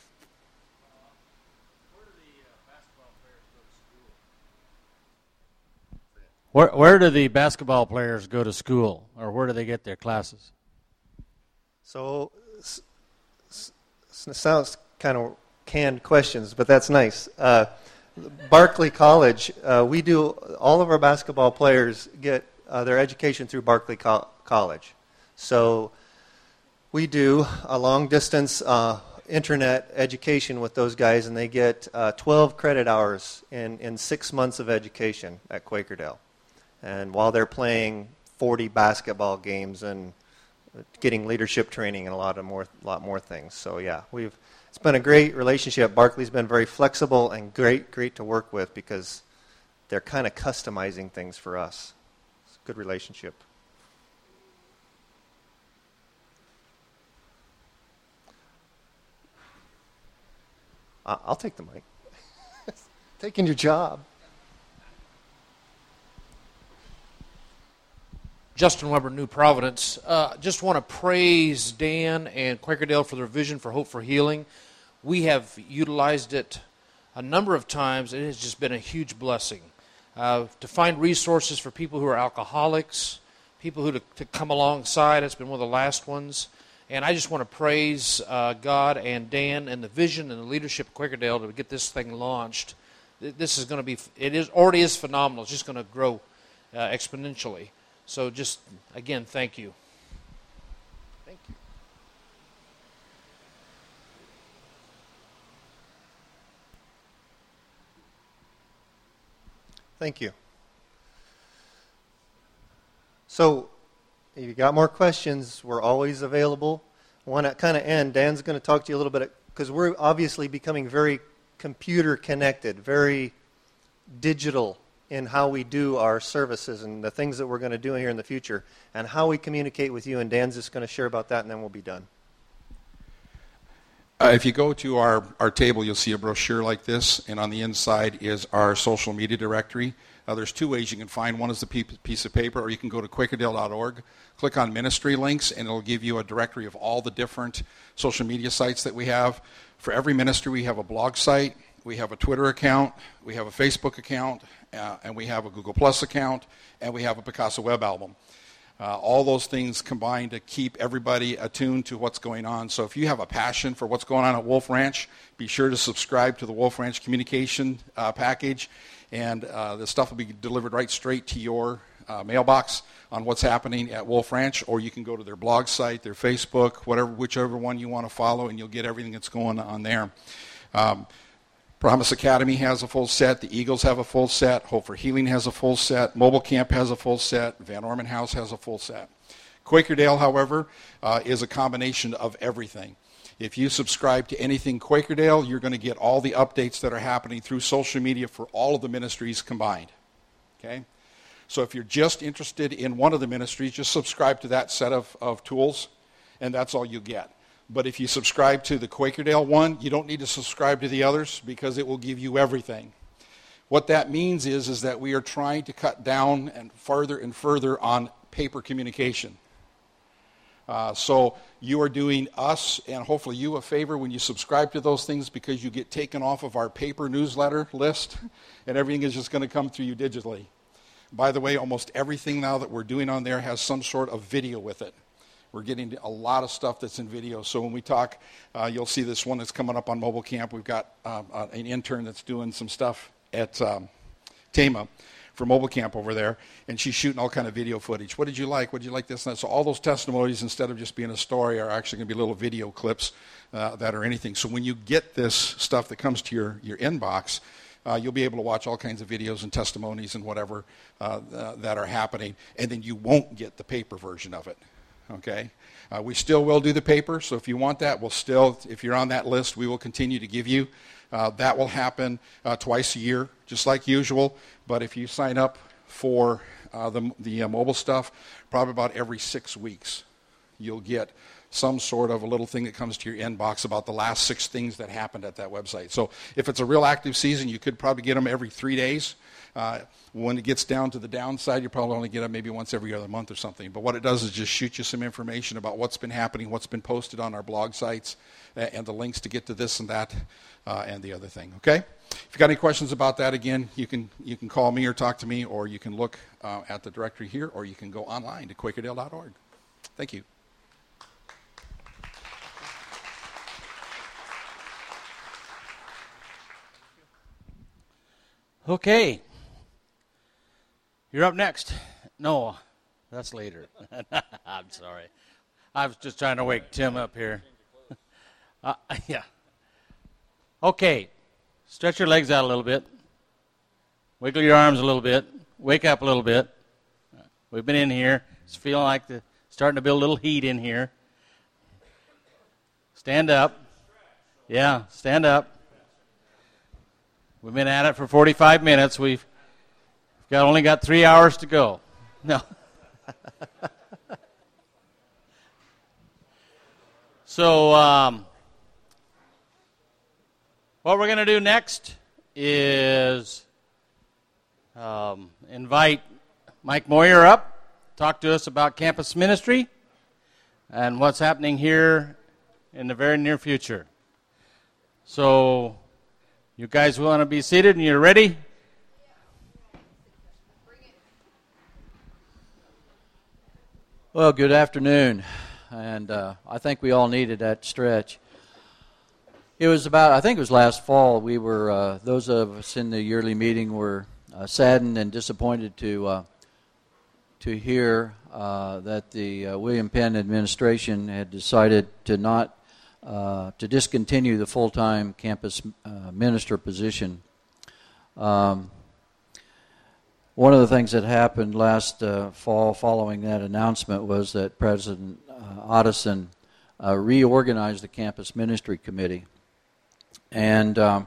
Where, where do the basketball players go to school, or where do they get their classes? So, s- s- s- sounds kind of canned questions, but that's nice. Uh, Barclay College, uh, we do, all of our basketball players get uh, their education through Barclay Co- College. So we do a long-distance uh, internet education with those guys, and they get uh, twelve credit hours in, in six months of education at Quakerdale. And while they're playing forty basketball games and getting leadership training and a lot of more, lot more things. So yeah, we've it's been a great relationship. Barclay's been very flexible and great, great to work with because they're kind of customizing things for us. It's a good relationship. Uh, I'll take the mic. Taking your job. Justin Weber, New Providence. Uh, just want to praise Dan and Quakerdale for their vision for Hope for Healing. We have utilized it a number of times. It has just been a huge blessing. Uh, to find resources for people who are alcoholics, people who to, to come alongside. It's been one of the last ones. And I just want to praise uh, God and Dan and the vision and the leadership of Quakerdale to get this thing launched. This is going to be, it is already is phenomenal. It's just going to grow uh, exponentially. So just, again, thank you. Thank you. Thank you. So, if you got more questions, we're always available. I want to kind of end. Dan's going to talk to you a little bit, because we're obviously becoming very computer connected, very digital in how we do our services and the things that we're going to do here in the future and how we communicate with you. And Dan's just going to share about that, and then we'll be done. Uh, if you go to our, our table, you'll see a brochure like this, and on the inside is our social media directory. Uh, there's two ways you can find. One is the piece of paper, or you can go to Quakerdale dot org, click on ministry links, and it'll give you a directory of all the different social media sites that we have. For every ministry, we have a blog site, we have a Twitter account, we have a Facebook account, uh, and we have a Google Plus account, and we have a Picasso web album. Uh, all those things combine to keep everybody attuned to what's going on. So if you have a passion for what's going on at Wolf Ranch, be sure to subscribe to the Wolf Ranch communication uh, package, and uh, the stuff will be delivered right straight to your uh, mailbox on what's happening at Wolf Ranch, or you can go to their blog site, their Facebook, whatever, whichever one you want to follow, and you'll get everything that's going on there. Um, Promise Academy has a full set. The Eagles have a full set. Hope for Healing has a full set. Mobile Camp has a full set. Van Orman House has a full set. Quakerdale, however, uh, is a combination of everything. If you subscribe to anything Quakerdale, you're going to get all the updates that are happening through social media for all of the ministries combined. Okay? So if you're just interested in one of the ministries, just subscribe to that set of, of tools, and that's all you get. But if you subscribe to the Quakerdale one, you don't need to subscribe to the others because it will give you everything. What that means is, is that we are trying to cut down and further and further on paper communication. Uh, so you are doing us and hopefully you a favor when you subscribe to those things, because you get taken off of our paper newsletter list and everything is just going to come through you digitally. By the way, almost everything now that we're doing on there has some sort of video with it. We're getting a lot of stuff that's in video. So when we talk, uh, you'll see this one that's coming up on Mobile Camp. We've got um, uh, an intern that's doing some stuff at um, Tama for Mobile Camp over there, and she's shooting all kind of video footage. What did you like? What did you like this and that? So all those testimonies, instead of just being a story, are actually going to be little video clips uh, that are anything. So when you get this stuff that comes to your, your inbox, Uh, you'll be able to watch all kinds of videos and testimonies and whatever uh, uh, that are happening, and then you won't get the paper version of it, okay? Uh, we still will do the paper, so if you want that, we'll still, if you're on that list, we will continue to give you. Uh, that will happen uh, twice a year, just like usual, but if you sign up for uh, the, the uh, mobile stuff, probably about every six weeks, you'll get some sort of a little thing that comes to your inbox about the last six things that happened at that website. So if it's a real active season, you could probably get them every three days. Uh, when it gets down to the downside, you probably only get them maybe once every other month or something. But what it does is just shoot you some information about what's been happening, what's been posted on our blog sites, and the links to get to this and that uh, and the other thing. Okay? If you've got any questions about that, again, you can you can call me or talk to me, or you can look uh, at the directory here, or you can go online to Quakerdale dot org. Thank you. Okay. You're up next. No, that's later. I'm sorry. I was just trying to wake Tim up here. Uh, yeah. Okay. Stretch your legs out a little bit. Wiggle your arms a little bit. Wake up a little bit. We've been in here. It's feeling like the starting to build a little heat in here. Stand up. Yeah, stand up. We've been at it for forty-five minutes. We've got only got three hours to go. No. So um, what we're going to do next is um, invite Mike Moyer up, talk to us about campus ministry and what's happening here in the very near future. So you guys want to be seated and you're ready? Well, good afternoon, and uh, I think we all needed that stretch. It was about, I think it was last fall, we were, uh, those of us in the yearly meeting were uh, saddened and disappointed to uh, to hear uh, that the uh, William Penn administration had decided to not, uh, to discontinue the full-time campus uh, minister position. Um, One of the things that happened last uh, fall following that announcement was that President uh, Otteson uh, reorganized the Campus Ministry Committee. And um,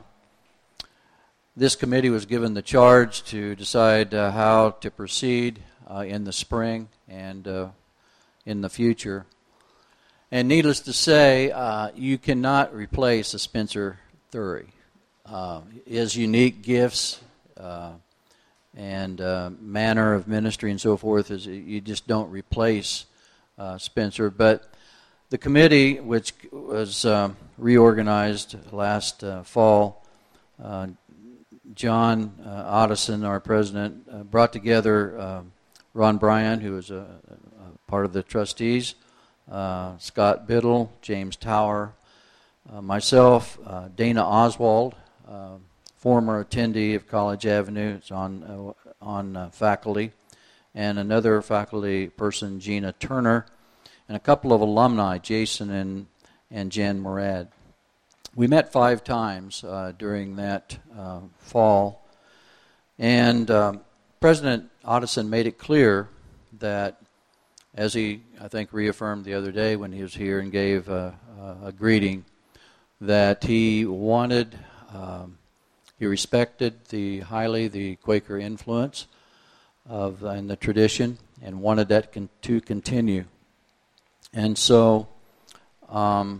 this committee was given the charge to decide uh, how to proceed uh, in the spring and uh, in the future. And needless to say, uh, you cannot replace a Spencer Thury. Uh, his unique gifts uh, and uh, manner of ministry and so forth, is you just don't replace uh, Spencer. But the committee, which was uh, reorganized last uh, fall, uh, John uh, Otteson, our president, uh, brought together uh, Ron Bryan, who was a, a part of the trustees, uh, Scott Biddle, James Tower, uh, myself, uh, Dana Oswald, uh, former attendee of College Avenue, it's on uh, on uh, faculty, and another faculty person, Gina Turner, and a couple of alumni, Jason and and Jen Murad. We met five times uh, during that uh, fall, and um, President Otteson made it clear that, as he, I think, reaffirmed the other day when he was here and gave uh, uh, a greeting, that he wanted... Um, He respected the highly the Quaker influence of uh, in the tradition and wanted that con- to continue. And so um,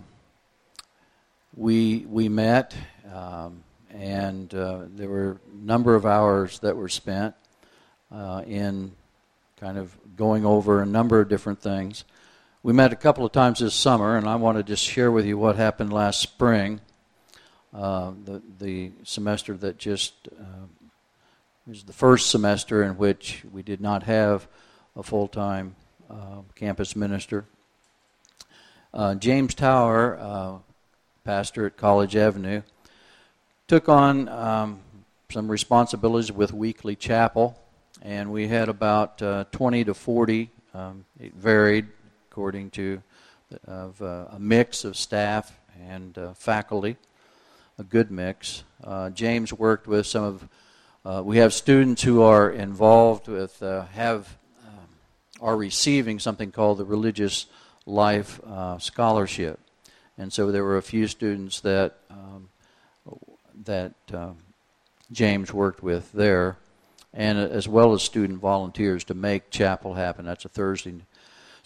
we we met, um, and uh, there were a number of hours that were spent uh, in kind of going over a number of different things. We met a couple of times this summer, and I want to just share with you what happened last spring. Uh, the the semester that just uh, was the first semester in which we did not have a full-time uh, campus minister. Uh, James Tower, uh, pastor at College Avenue, took on um, some responsibilities with weekly chapel, and we had about uh, twenty to forty. Um, it varied according to of uh, a mix of staff and uh, faculty. A good mix. Uh, James worked with some of, uh, we have students who are involved with, uh, have, um, are receiving something called the Religious Life uh, Scholarship. And so there were a few students that, um, that uh, James worked with there, and as well as student volunteers to make chapel happen. That's a Thursday.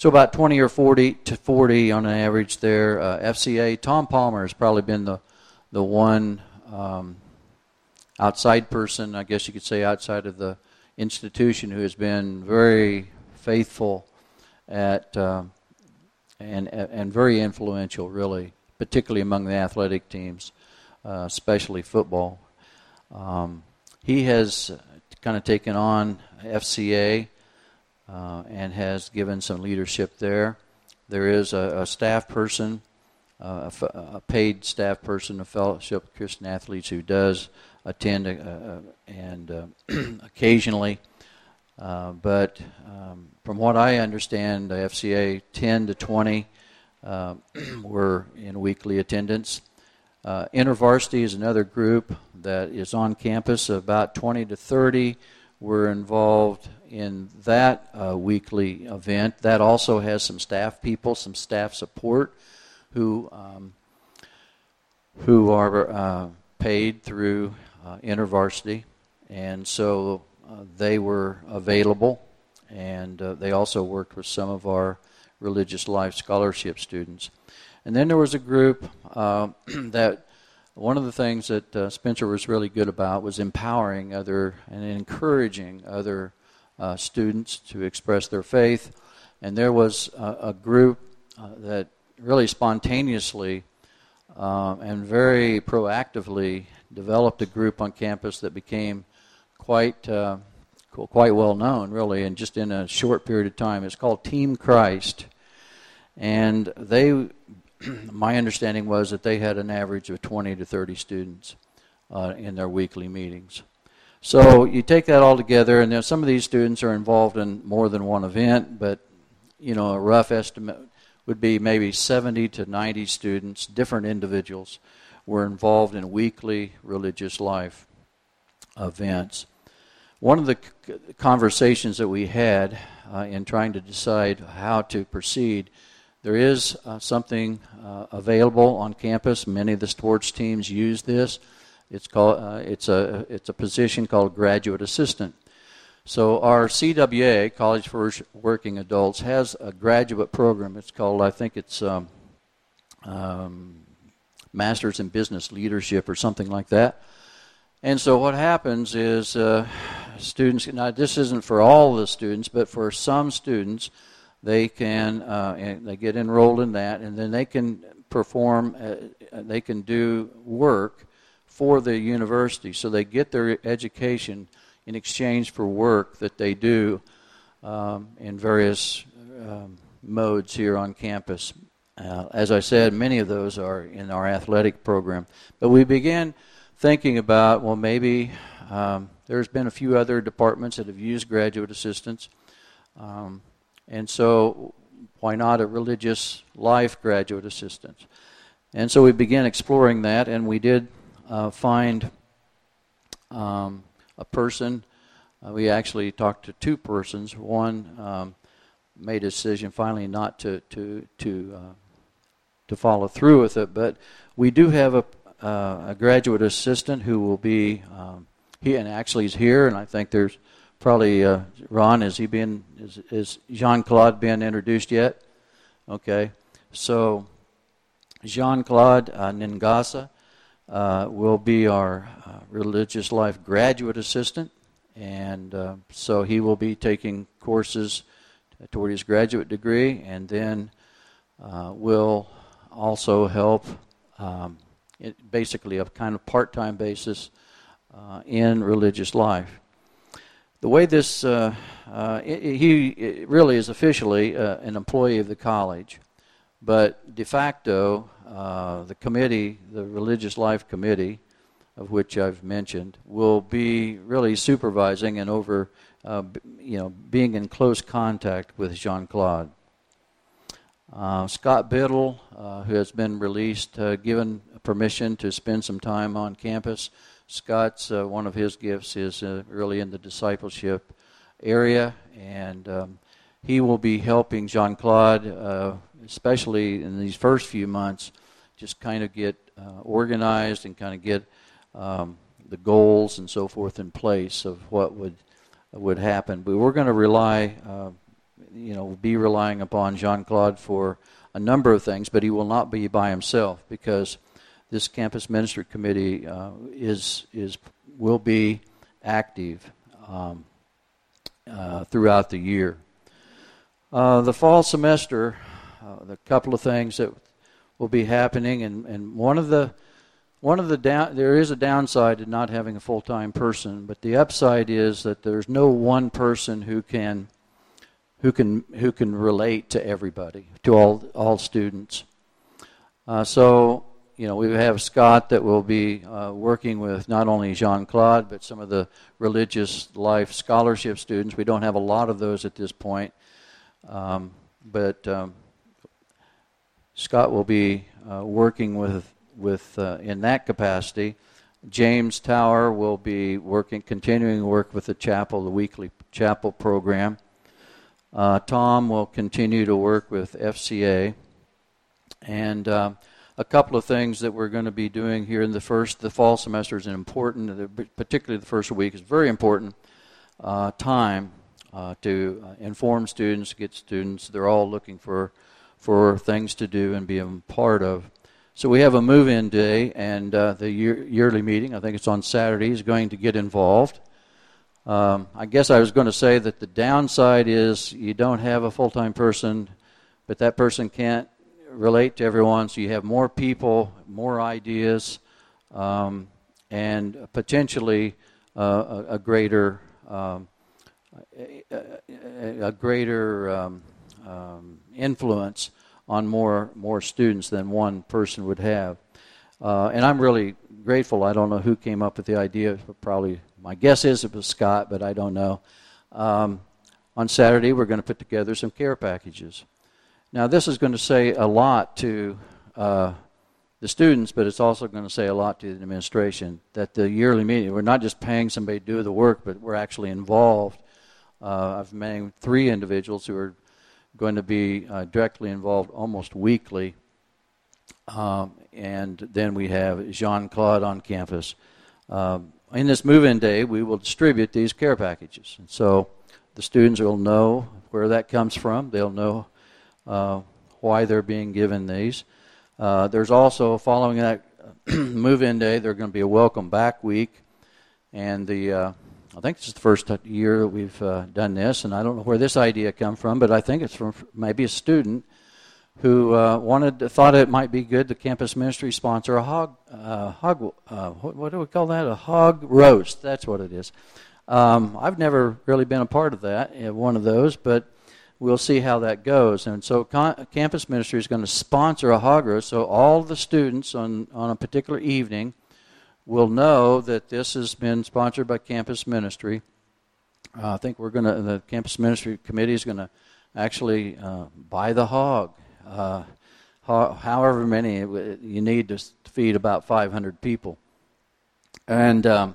So about twenty or forty to forty on an average there. Uh, F C A, Tom Palmer has probably been the, the one um, outside person, I guess you could say outside of the institution, who has been very faithful at uh, and and very influential, really, particularly among the athletic teams, uh, especially football. Um, he has kind of taken on F C A uh, and has given some leadership there. There is a, a staff person, uh, a, a paid staff person, a fellowship of Christian athletes who does attend uh, uh, and uh, occasionally. Uh, but um, from what I understand, the F C A ten to twenty uh, were in weekly attendance. Uh, InterVarsity is another group that is on campus. About twenty to thirty were involved in that uh, weekly event. That also has some staff people, some staff support who um, who are uh, paid through uh, InterVarsity, and so uh, they were available, and uh, they also worked with some of our Religious Life Scholarship students. And then there was a group uh, that one of the things that uh, Spencer was really good about was empowering other and encouraging other uh, students to express their faith. And there was a, a group uh, that really spontaneously uh, and very proactively developed a group on campus that became quite uh, quite well known, really, and just in a short period of time. It's called Team Christ. And they, my understanding was that they had an average of twenty to thirty students uh, in their weekly meetings. So you take that all together, and then some of these students are involved in more than one event, but you know, a rough estimate would be maybe seventy to ninety students, different individuals, were involved in weekly religious life events. One of the c- conversations that we had uh, in trying to decide how to proceed, there is uh, something uh, available on campus. Many of the sports teams use this. It's called uh, it's a it's a position called graduate assistant. So our C W A, College for Working Adults, has a graduate program. It's called, I think it's um, um, Masters in Business Leadership or something like that. And so what happens is uh, students, now this isn't for all the students, but for some students, they can uh, they get enrolled in that, and then they can perform, uh, they can do work for the university. So they get their education in exchange for work that they do um, in various um, modes here on campus. Uh, as I said, many of those are in our athletic program. But we began thinking about, well, maybe um, there's been a few other departments that have used graduate assistants. Um, and so why not a religious life graduate assistant? And so we began exploring that, and we did uh, find um, a person. Uh, we actually talked to two persons. One um, made a decision finally not to to to uh, to follow through with it, but we do have a uh, a graduate assistant who will be um, he and actually is here, and I think there's probably uh, Ron. Is he being is is Jean-Claude being introduced yet? Okay, so Jean-Claude uh, Ningasa uh, will be our uh, religious life graduate assistant, and uh, so he will be taking courses toward his graduate degree, and then uh, will also help um, it, basically a kind of part-time basis uh, in religious life. The way this, uh, uh, it, it, he it really is officially uh, an employee of the college, but de facto, uh, the committee, the Religious Life Committee, of which I've mentioned, will be really supervising and over, uh, you know, being in close contact with Jean-Claude. Uh, Scott Biddle, uh, who has been released, uh, given permission to spend some time on campus. Scott's, uh, one of his gifts is uh, really in the discipleship area, and um, he will be helping Jean-Claude, uh, especially in these first few months, just kind of get uh, organized and kind of get um, the goals and so forth in place of what would would happen. But we're going to rely uh, you know, be relying upon Jean-Claude for a number of things, but he will not be by himself because this campus ministry committee uh, is is will be active um, uh, throughout the year. Uh, the fall semester, uh, the couple of things that will be happening, and, and one of the one of the down there is a downside to not having a full-time person, but the upside is that there's no one person who can who can who can relate to everybody, to all all students. Uh, so you know, we have Scott that will be uh, working with not only Jean-Claude but some of the religious life scholarship students. We don't have a lot of those at this point, um, but um, Scott will be uh, working with with uh, in that capacity. James Tower will be working, continuing to work with the chapel, the weekly chapel program. Uh, Tom will continue to work with F C A, and uh, a couple of things that we're going to be doing here in the first, the fall semester is important, particularly the first week is very important uh, time uh, to uh, inform students, get students. They're all looking for for things to do and be a part of. So we have a move-in day, and uh, the year, yearly meeting, I think it's on Saturday, is going to get involved. Um, I guess I was going to say that the downside is you don't have a full-time person, but that person can't relate to everyone, so you have more people, more ideas, um, and potentially uh, a, a greater, um, a, a greater um, um, influence on more more students than one person would have. Uh, and I'm really grateful. I don't know who came up with the idea. Probably, my guess is it was Scott, but I don't know. Um, on Saturday, we're going to put together some care packages. Now, this is going to say a lot to uh, the students, but it's also going to say a lot to the administration, that the yearly meeting, we're not just paying somebody to do the work, but we're actually involved. Uh, I've named three individuals who are going to be uh, directly involved almost weekly. Um, and then we have Jean-Claude on campus. Um, in this move-in day, we will distribute these care packages. And so the students will know where that comes from. They'll know uh, why they're being given these. Uh, there's also, following that move-in day, there's going to be a welcome back week. And the uh, I think this is the first year that we've uh, done this, and I don't know where this idea come from, but I think it's from maybe a student who uh, wanted, thought it might be good the campus ministry sponsor a hog, uh, hog uh, what, what do we call that? A hog roast. That's what it is. Um, I've never really been a part of that, uh, one of those, but we'll see how that goes. And so con- campus ministry is going to sponsor a hog roast, so all the students on, on a particular evening will know that this has been sponsored by campus ministry. Uh, I think we're going to, the campus ministry committee is going to actually uh, buy the hog. Uh, ho- however many you need to feed about five hundred people. And um,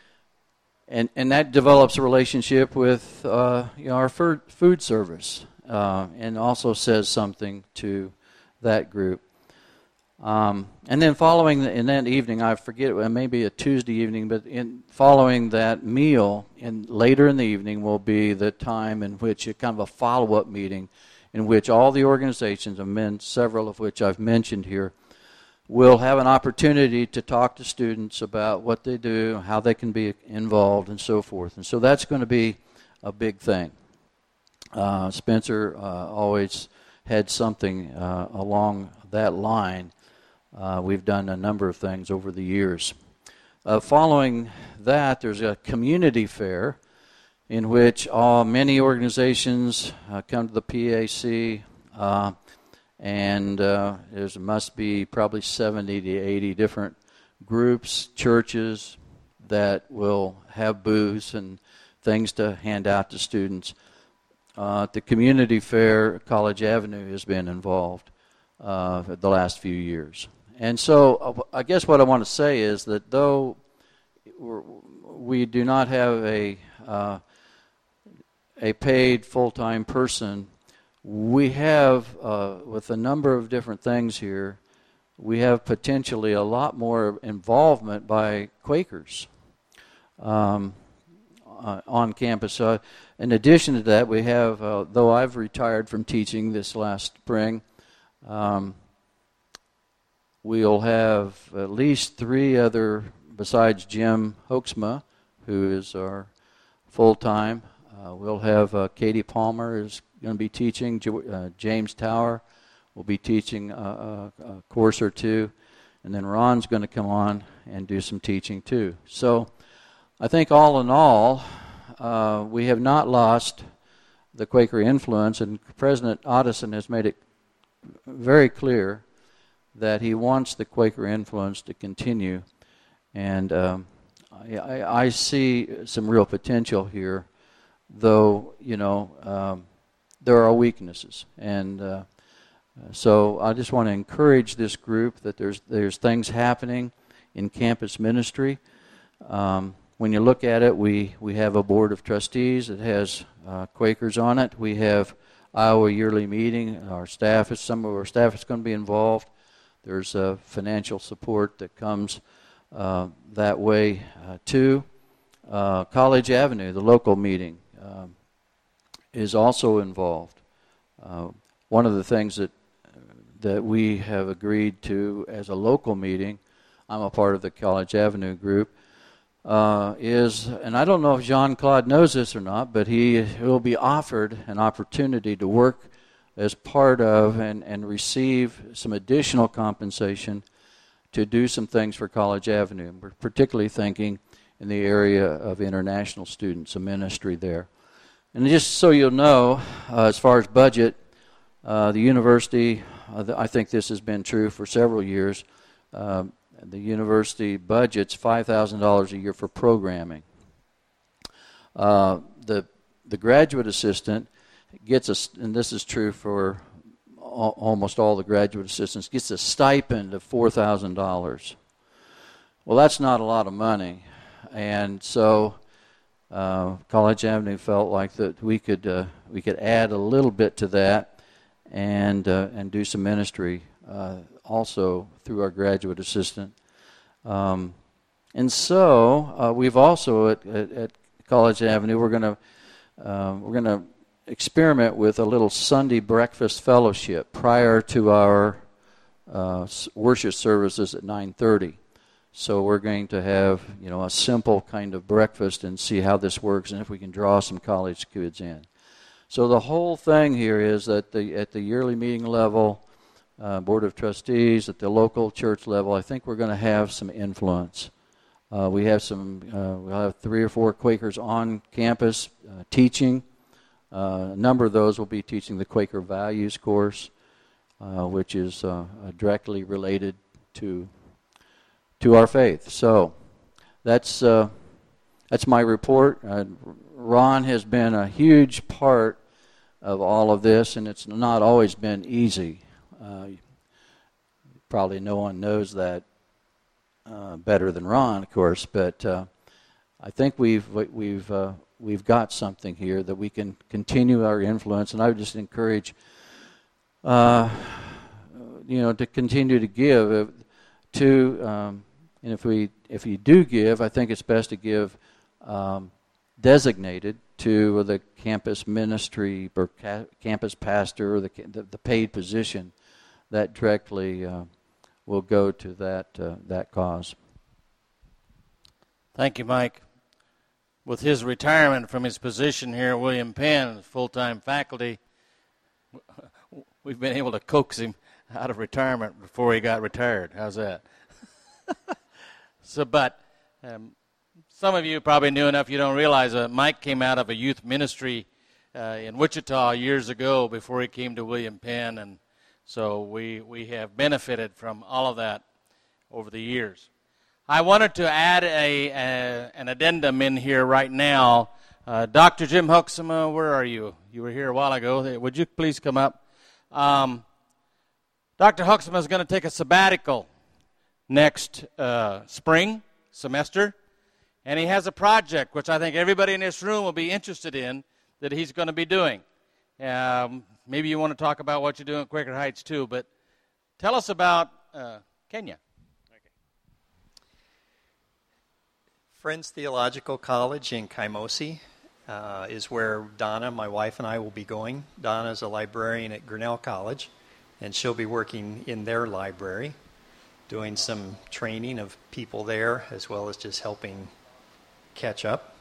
and and that develops a relationship with uh, you know, our food service uh, and also says something to that group. Um, and then following the, in that evening, I forget, it may be a Tuesday evening, but in following that meal, in, later in the evening will be the time in which a kind of a follow-up meeting in which all the organizations, and several of which I've mentioned here, will have an opportunity to talk to students about what they do, how they can be involved, and so forth. And so that's going to be a big thing. Uh, Spencer uh, always had something uh, along that line. Uh, we've done a number of things over the years. Uh, following that, there's a community fair in which uh, many organizations uh, come to the P A C, uh, and uh, there must be probably seventy to eighty different groups, churches that will have booths and things to hand out to students. Uh, at the community fair, College Avenue has been involved uh, for the last few years. And so uh, I guess what I want to say is that though we're, we do not have a uh, a paid full-time person, we have, uh, with a number of different things here, we have potentially a lot more involvement by Quakers. Um, uh, on campus. So in addition to that, we have, uh, though I've retired from teaching this last spring, um, we'll have at least three other, besides Jim Hoeksma, who is our full-time. Uh, we'll have uh, Katie Palmer is going to be teaching. Uh, James Tower will be teaching a, a, a course or two. And then Ron's going to come on and do some teaching too. So I think all in all, uh, we have not lost the Quaker influence, and President Otteson has made it very clear that he wants the Quaker influence to continue. And um, I, I, I see some real potential here, though, you know, um, there are weaknesses. And uh, so I just want to encourage this group that there's there's things happening in campus ministry. Um, when you look at it, we, we have a board of trustees that has uh, Quakers on it. We have Iowa yearly meeting. Our staff is some of our staff is going to be involved. There's uh, financial support that comes uh, that way uh, too. Uh, College Avenue, the local meeting, um, is also involved. Uh, one of the things that that we have agreed to as a local meeting, I'm a part of the College Avenue group, uh, is, and I don't know if Jean-Claude knows this or not, but he will be offered an opportunity to work as part of and, and receive some additional compensation to do some things for College Avenue. We're particularly thinking in the area of international students, a ministry there. And just so you'll know, uh, as far as budget, uh, the university, uh, I think this has been true for several years, uh, the university budget's five thousand dollars a year for programming. Uh, the the graduate assistant gets a, and this is true for al- almost all the graduate assistants, gets a stipend of four thousand dollars. Well, that's not a lot of money. And so uh, College Avenue felt like that we could uh, we could add a little bit to that and uh, and do some ministry uh, also through our graduate assistant. Um, and so uh, we've also at, at, at College Avenue we're going to uh, we're going to experiment with a little Sunday breakfast fellowship prior to our uh, worship services at nine thirty. So we're going to have, you know, a simple kind of breakfast and see how this works and if we can draw some college kids in. So the whole thing here is that the at the yearly meeting level, uh, Board of Trustees, at the local church level, I think we're going to have some influence. Uh, we have some, uh, we'll have three or four Quakers on campus uh, teaching. Uh, a number of those will be teaching the Quaker Values course, uh, which is uh, directly related to to our faith. So that's uh, that's my report. Uh, Ron has been a huge part of all of this, and it's not always been easy. Uh, probably no one knows that uh, better than Ron, of course, but uh, I think we've we've uh, we've got something here that we can continue our influence, and I would just encourage uh, you know to continue to give to. Um, And if we, if you do give, I think it's best to give um, designated to the campus ministry or ca- campus pastor or the, the the paid position that directly uh, will go to that uh, that cause. Thank you, Mike. With his retirement from his position here at William Penn as full-time faculty, we've been able to coax him out of retirement before he got retired. How's that? So, but um, some of you probably knew enough, you don't realize uh, Mike came out of a youth ministry uh, in Wichita years ago before he came to William Penn, and so we, we have benefited from all of that over the years. I wanted to add a, a an addendum in here right now. Uh, Doctor Jim Hoeksma, where are you? You were here a while ago. Would you please come up? Um, Doctor Hoeksma is going to take a sabbatical next uh, spring semester, and he has a project which I think everybody in this room will be interested in that he's going to be doing. Um, maybe you want to talk about what you're doing at Quaker Heights too, but tell us about uh, Kenya. Okay. Friends Theological College in Kaimosi uh, is where Donna, my wife, and I will be going. Donna is a librarian at Grinnell College, and she'll be working in their library, doing some training of people there, as well as just helping catch up.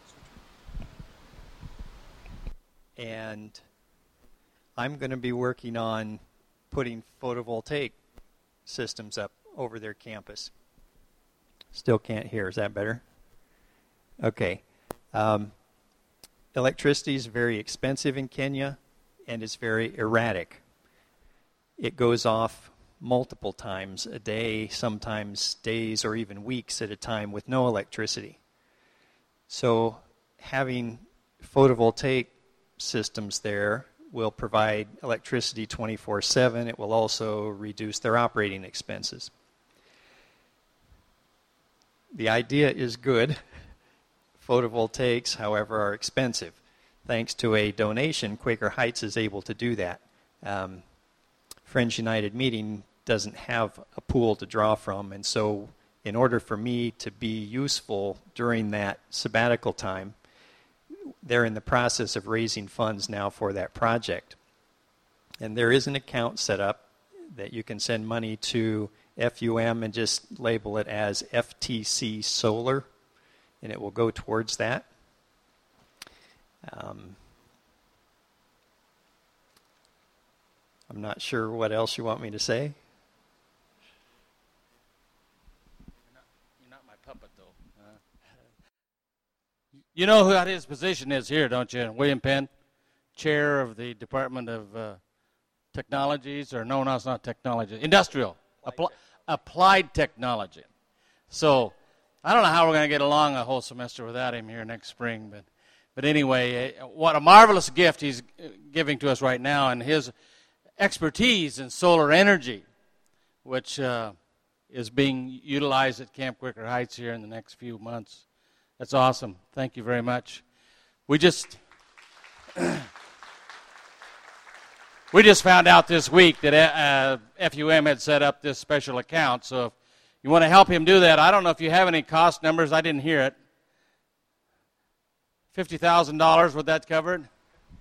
And I'm going to be working on putting photovoltaic systems up over their campus. Still can't hear. Is that better? Okay. Um, electricity is very expensive in Kenya, and it's very erratic. It goes off multiple times a day, sometimes days or even weeks at a time with no electricity. So having photovoltaic systems there will provide electricity twenty-four seven. It will also reduce their operating expenses. The idea is good. Photovoltaics, however, are expensive. Thanks to a donation, Quaker Heights is able to do that. Um, Friends United Meeting doesn't have a pool to draw from, and so in order for me to be useful during that sabbatical time, they're in the process of raising funds now for that project. And there is an account set up that you can send money to F U M and just label it as F T C Solar, and it will go towards that. Um, I'm not sure what else you want me to say. You're not, you're not my puppet, though. Uh, you know what his position is here, don't you? William Penn, chair of the Department of uh, Technologies, or no, no, it's not technology, industrial, Appli- applied technology. So I don't know how we're going to get along a whole semester without him here next spring, but but anyway, uh, what a marvelous gift he's giving to us right now, and his expertise in solar energy, which uh, is being utilized at Camp Quaker Heights here in the next few months. That's awesome. Thank you very much. We just we just found out this week that uh, F U M had set up this special account, so if you want to help him do that, I don't know if you have any cost numbers. I didn't hear it. fifty thousand dollars, would that cover it?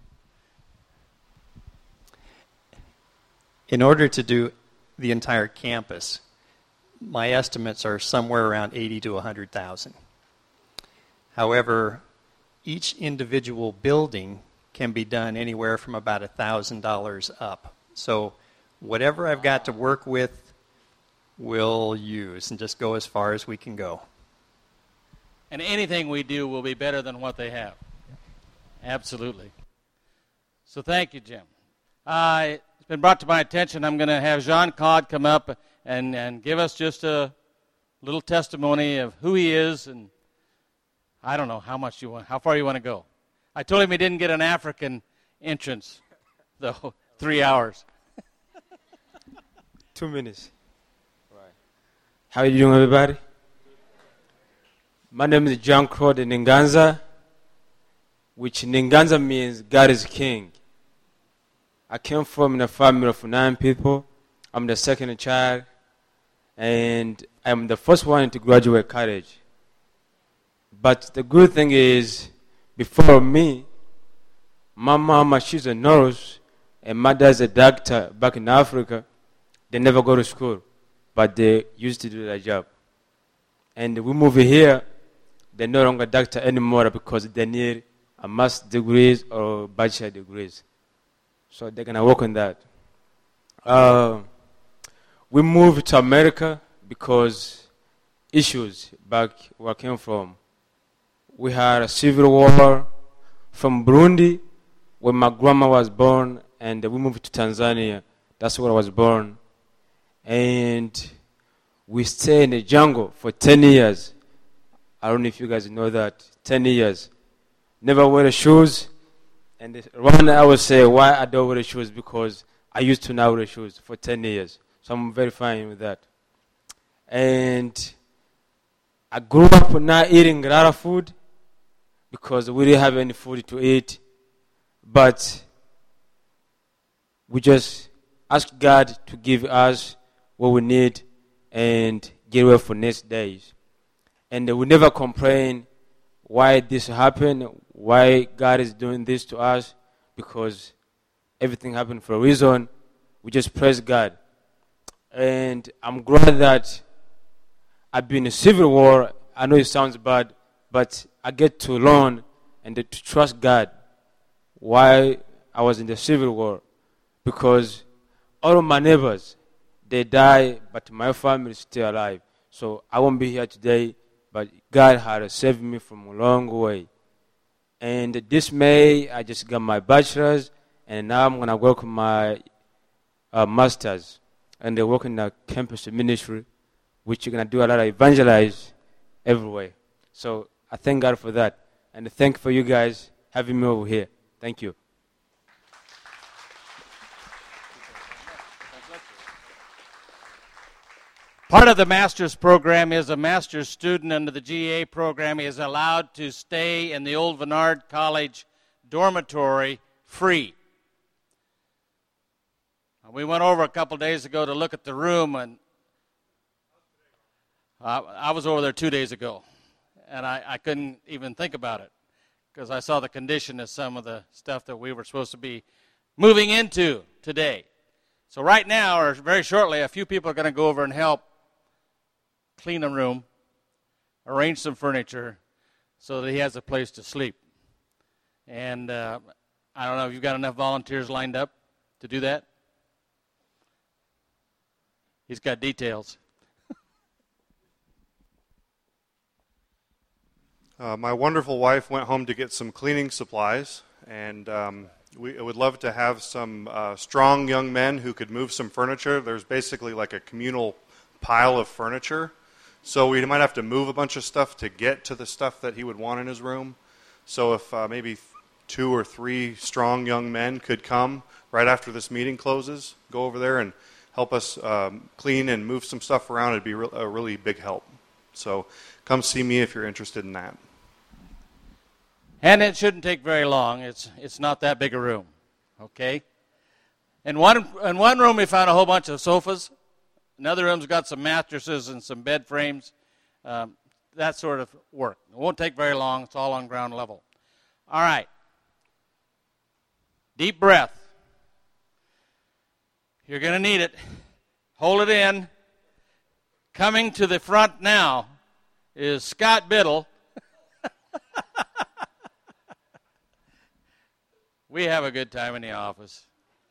In order to do the entire campus, my estimates are somewhere around eighty to one hundred thousand. However, each individual building can be done anywhere from about one thousand dollars up. So whatever I've got to work with, we'll use and just go as far as we can go. And anything we do will be better than what they have. Absolutely. So thank you, Jim. Uh, it's been brought to my attention, I'm going to have Jean-Claude come up and, and give us just a little testimony of who he is, and I don't know how much you want, how far you want to go. I told him he didn't get an African entrance, though, three hours. Two minutes. Right. How are you doing, everybody? My name is Jean-Claude Ninganza, which Ninganza means God is King. I came from a family of nine people. I'm the second child, and I'm the first one to graduate college. But the good thing is, before me, my mama, she's a nurse, and my dad's a doctor back in Africa. They never go to school, but they used to do their job. And we move here, they're no longer doctor anymore because they need a master's degrees or bachelor degrees. So they're going to work on that. Uh, we moved to America because issues back where I came from. We had a civil war from Burundi, where my grandma was born, and we moved to Tanzania. That's where I was born. And we stayed in the jungle for ten years. I don't know if you guys know that. ten years. Never wear the shoes. And one I would say why I don't wear the shoes, because I used to not wear the shoes for ten years. So I'm very fine with that. And I grew up not eating a lot of food because we didn't have any food to eat. But we just ask God to give us what we need and get ready for next days. and we never complain why this happened, why God is doing this to us, because everything happened for a reason. We just praise God. And I'm glad that I've been in a civil war. I know it sounds bad, but I get to learn and to trust God why I was in the civil war. Because all of my neighbors, they die, but my family is still alive. So I won't be here today, but God had saved me from a long way. And this May, I just got my bachelor's, and now I'm going to work on my uh, master's. And they work in the campus ministry, which you're going to do a lot of evangelize everywhere. So I thank God for that. And thank you for you guys having me over here. Thank you. Part of the master's program is a master's student under the G A program is allowed to stay in the Old Vennard College dormitory free. We went over a couple days ago to look at the room, and uh, I was over there two days ago, and I, I couldn't even think about it because I saw the condition of some of the stuff that we were supposed to be moving into today. So right now, or very shortly, a few people are going to go over and help clean a room, arrange some furniture so that he has a place to sleep. And uh, I don't know if you've got enough volunteers lined up to do that. He's got details. uh, my wonderful wife went home to get some cleaning supplies, and um, we would love to have some uh, strong young men who could move some furniture. There's basically like a communal pile of furniture, so we might have to move a bunch of stuff to get to the stuff that he would want in his room. So if uh, maybe two or three strong young men could come right after this meeting closes, go over there and help us um, clean and move some stuff around, it'd be re- a really big help. So come see me if you're interested in that. And it shouldn't take very long. It's it's not that big a room, okay? In one in one room we found a whole bunch of sofas. Another room's got some mattresses and some bed frames, um, that sort of work. It won't take very long. It's all on ground level. All right. Deep breath. You're going to need it. Hold it in. Coming to the front now is Scott Biddle. We have a good time in the office.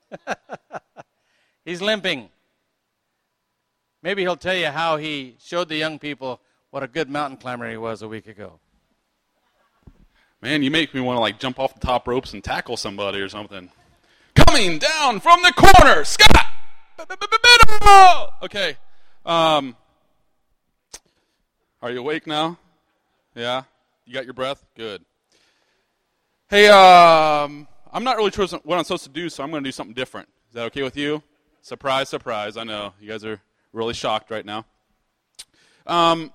He's limping. Maybe he'll tell you how he showed the young people what a good mountain climber he was a week ago. Man, you make me want to like jump off the top ropes and tackle somebody or something. Coming down from the corner, Scott! Okay. Um, are you awake now? Yeah? You got your breath? Good. Hey, um, I'm not really sure what I'm supposed to do, so I'm going to do something different. Is that okay with you? Surprise, surprise. I know. You guys are really shocked right now. Um,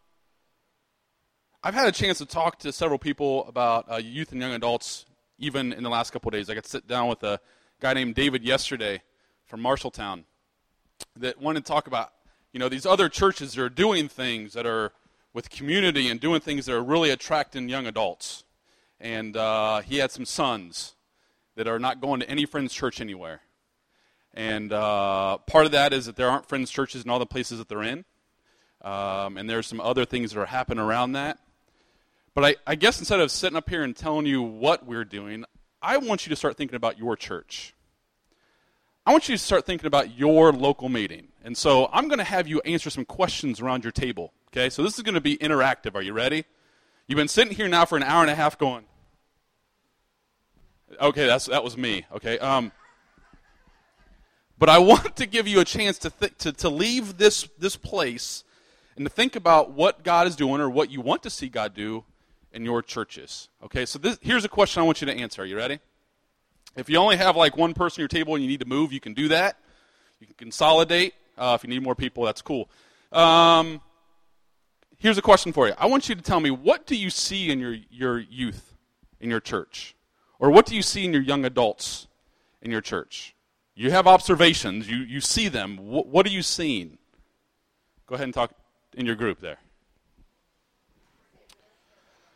I've had a chance to talk to several people about uh, youth and young adults even in the last couple of days. I got to sit down with a guy named David yesterday from Marshalltown that wanted to talk about, you know, these other churches that are doing things that are with community and doing things that are really attracting young adults. And uh, he had some sons that are not going to any Friends Church anywhere. And uh, part of that is that there aren't Friends Churches in all the places that they're in. Um, and there's some other things that are happening around that. But I, I guess instead of sitting up here and telling you what we're doing, I want you to start thinking about your church. I want you to start thinking about your local meeting. And so I'm going to have you answer some questions around your table. Okay, so this is going to be interactive. Are you ready? You've been sitting here now for an hour and a half going, okay, that's that was me. Okay, um, but I want to give you a chance to, th- to to leave this this place and to think about what God is doing or what you want to see God do in your churches. Okay, so this, here's a question I want you to answer. Are you ready? If you only have like one person at your table and you need to move, you can do that. You can consolidate. Uh, if you need more people, that's cool. Um, here's a question for you. I want you to tell me, what do you see in your, your youth in your church? Or what do you see in your young adults in your church? You have observations. You, you see them. What, what are you seeing? Go ahead and talk in your group there.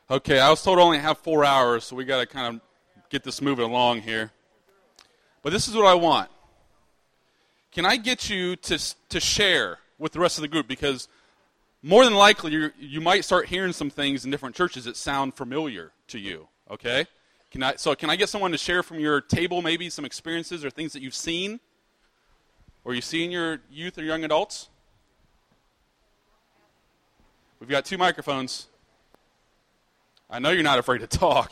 Okay, I was told I only have four hours, so we got to kind of get this moving along here. But this is what I want. Can I get you to to share with the rest of the group? Because more than likely, you you might start hearing some things in different churches that sound familiar to you. Okay, can I? So can I get someone to share from your table, maybe some experiences or things that you've seen, or you see in your youth or young adults? We've got two microphones. I know you're not afraid to talk.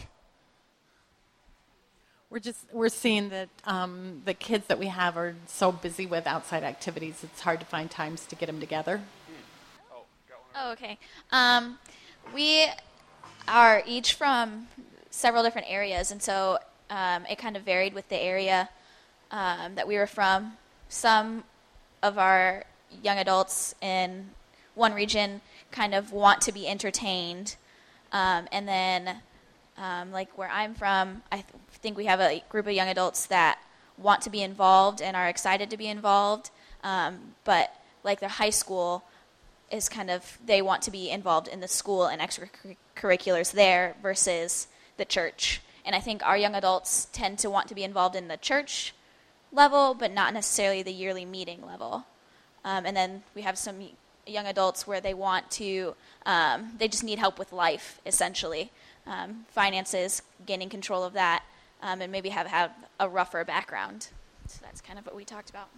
We're just we're seeing that um, the kids that we have are so busy with outside activities, it's hard to find times to get them together. Oh, okay. Um, we are each from several different areas, and so um, it kind of varied with the area um, that we were from. Some of our young adults in one region kind of want to be entertained, um, and then um, like where I'm from, I th- think we have a group of young adults that want to be involved and are excited to be involved, um, but like their high school is kind of, they want to be involved in the school and extracurriculars there versus the church. And I think our young adults tend to want to be involved in the church level, but not necessarily the yearly meeting level. Um, and then we have some young adults where they want to, um, they just need help with life, essentially. Um, finances, gaining control of that, um, and maybe have, have a rougher background. So that's kind of what we talked about.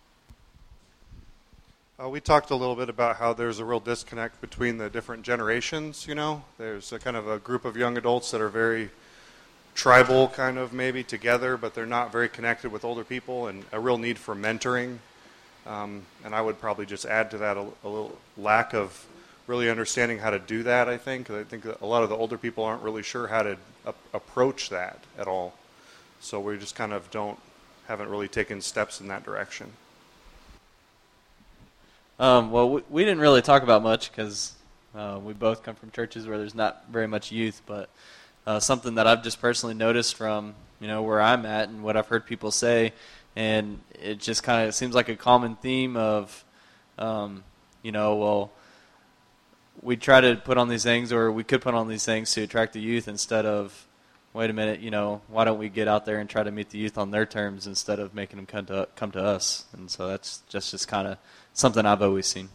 Uh, we talked a little bit about how there's a real disconnect between the different generations, you know. There's a kind of a group of young adults that are very tribal kind of maybe together, but they're not very connected with older people, and a real need for mentoring. Um, and I would probably just add to that a, a little lack of really understanding how to do that, I think. I think that a lot of the older people aren't really sure how to a- approach that at all. So we just kind of don't, haven't really taken steps in that direction. Um, well, we, we didn't really talk about much because uh, we both come from churches where there's not very much youth, but uh, something that I've just personally noticed from, you know, where I'm at and what I've heard people say, and it just kind of seems like a common theme of, um, you know, well, we try to put on these things, or we could put on these things to attract the youth instead of, wait a minute, you know, why don't we get out there and try to meet the youth on their terms instead of making them come to come to us? And so that's just, just kind of something I've always seen.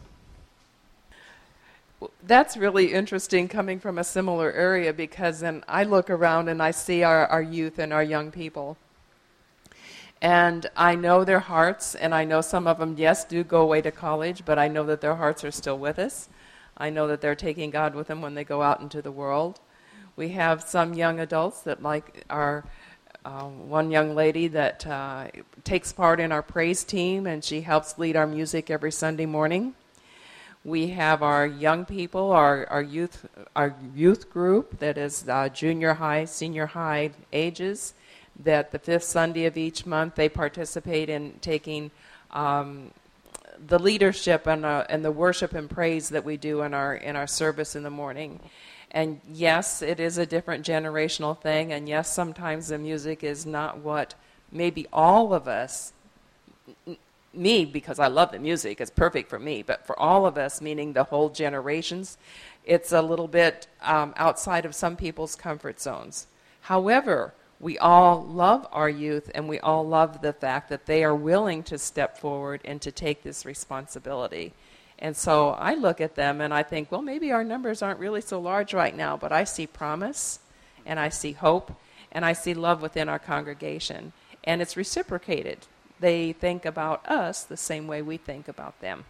That's really interesting coming from a similar area, because then I look around and I see our, our youth and our young people. And I know their hearts, and I know some of them, yes, do go away to college, but I know that their hearts are still with us. I know that they're taking God with them when they go out into the world. We have some young adults that like our uh, one young lady that uh, takes part in our praise team, and she helps lead our music every Sunday morning. We have our young people, our, our youth our youth group that is uh, junior high, senior high ages, that the fifth Sunday of each month they participate in taking um, the leadership and, uh, and the worship and praise that we do in our in our service in the morning. And yes, it is a different generational thing, and yes, sometimes the music is not what maybe all of us, n- me, because I love the music, it's perfect for me, but for all of us, meaning the whole generations, it's a little bit um, outside of some people's comfort zones. However, we all love our youth, and we all love the fact that they are willing to step forward and to take this responsibility. And so I look at them and I think, well, maybe our numbers aren't really so large right now, but I see promise, and I see hope, and I see love within our congregation. And it's reciprocated. They think about us the same way we think about them.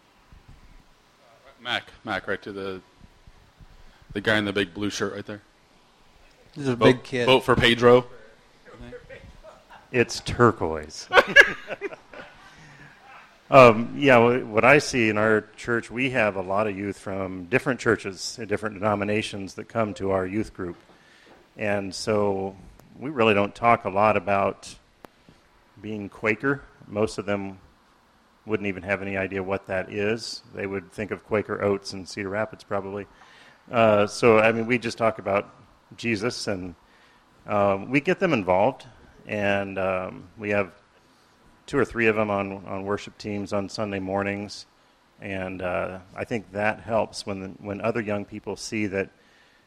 Mac, Mac, right to the the guy in the big blue shirt right there. This is a vote, big kid. Vote for Pedro. It's turquoise. um, yeah, what I see in our church, we have a lot of youth from different churches and different denominations that come to our youth group. And so we really don't talk a lot about being Quaker. Most of them wouldn't even have any idea what that is. They would think of Quaker Oats in Cedar Rapids probably. Uh, so, I mean, we just talk about Jesus, and um, we get them involved, and um, we have two or three of them on, on worship teams on Sunday mornings, and uh, I think that helps when the, when other young people see that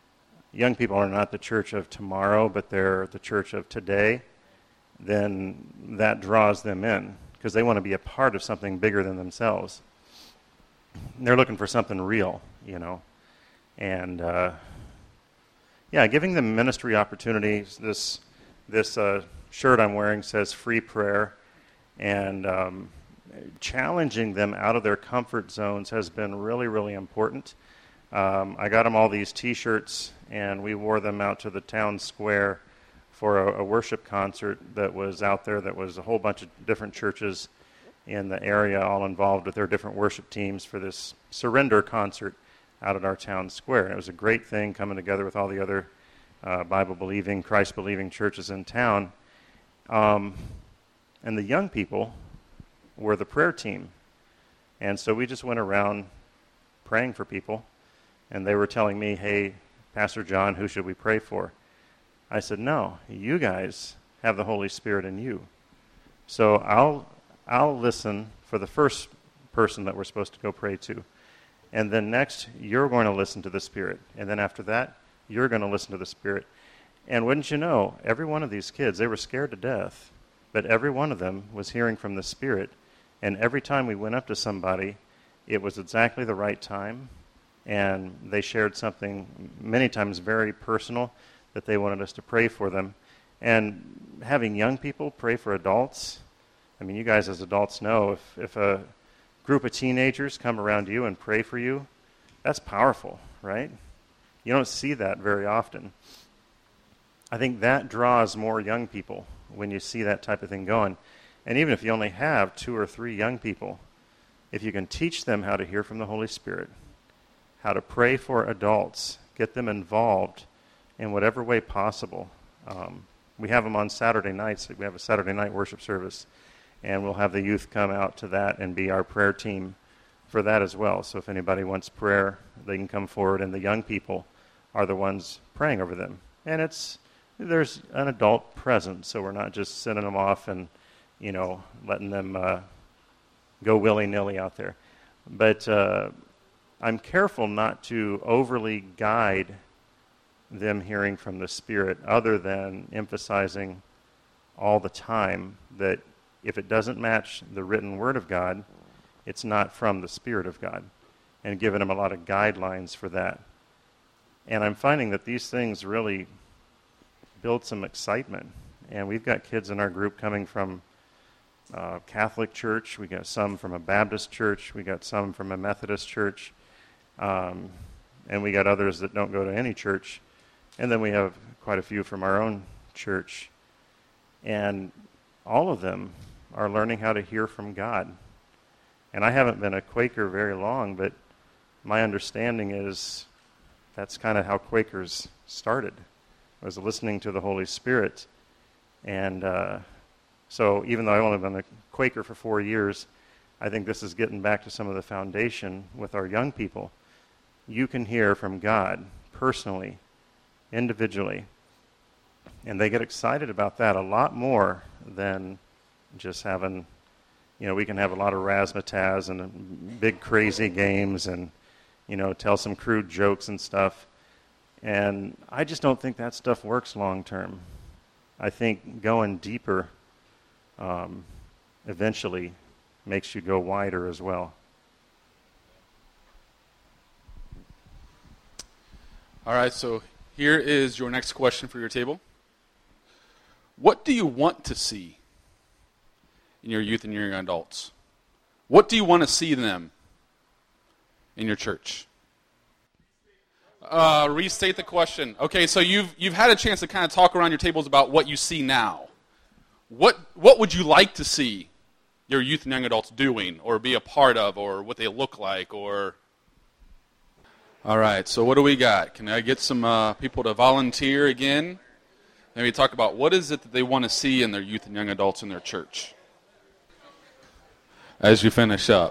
young people are not the church of tomorrow, but they're the church of today, then that draws them in because they want to be a part of something bigger than themselves. They're looking for something real, you know. And, uh, yeah, giving them ministry opportunities. This, this uh, shirt I'm wearing says free prayer. And um, challenging them out of their comfort zones has been really, really important. Um, I got them all these T-shirts, and we wore them out to the town square for a, a worship concert that was out there that was a whole bunch of different churches in the area all involved with their different worship teams for this surrender concert out at our town square. And it was a great thing coming together with all the other uh, Bible-believing, Christ-believing churches in town. Um, and the young people were the prayer team. And so we just went around praying for people. And they were telling me, hey, Pastor John, who should we pray for? I said, no, you guys have the Holy Spirit in you. So I'll I'll listen for the first person that we're supposed to go pray to. And then next, you're going to listen to the Spirit. And then after that, you're going to listen to the Spirit. And wouldn't you know, every one of these kids, they were scared to death, but every one of them was hearing from the Spirit. And every time we went up to somebody, it was exactly the right time. And they shared something many times very personal that they wanted us to pray for them. And having young people pray for adults, I mean, you guys as adults know, if, if a group of teenagers come around you and pray for you, that's powerful, right? You don't see that very often. I think that draws more young people when you see that type of thing going. And even if you only have two or three young people, if you can teach them how to hear from the Holy Spirit, how to pray for adults, get them involved in whatever way possible. Um, we have them on Saturday nights. We have a Saturday night worship service, and we'll have the youth come out to that and be our prayer team for that as well. So if anybody wants prayer, they can come forward, and the young people are the ones praying over them. And it's there's an adult present, so we're not just sending them off and, you know, letting them uh, go willy-nilly out there. But uh, I'm careful not to overly guide them hearing from the Spirit, other than emphasizing all the time that if it doesn't match the written Word of God, it's not from the Spirit of God, and giving them a lot of guidelines for that. And I'm finding that these things really build some excitement. And we've got kids in our group coming from uh, Catholic church. We got some from a Baptist church. We got some from a Methodist church. Um, and we got others that don't go to any church. And then we have quite a few from our own church. And all of them are learning how to hear from God. And I haven't been a Quaker very long, but my understanding is that's kind of how Quakers started, was listening to the Holy Spirit. And uh, so even though I've only been a Quaker for four years, I think this is getting back to some of the foundation with our young people. You can hear from God personally, individually, and they get excited about that a lot more than just having, you know, we can have a lot of razzmatazz and big crazy games and, you know, tell some crude jokes and stuff. And I just don't think that stuff works long term. I think going deeper um, eventually makes you go wider as well. All right, so here is your next question for your table. What do you want to see in your youth and your young adults? What do you want to see in them in your church? Uh, restate the question. Okay, so you've you've had a chance to kind of talk around your tables about what you see now. What what would you like to see your youth and young adults doing, or be a part of, or what they look like, or? All right, so what do we got? Can I get some uh, people to volunteer again? Maybe talk about what is it that they want to see in their youth and young adults in their church. As you finish up.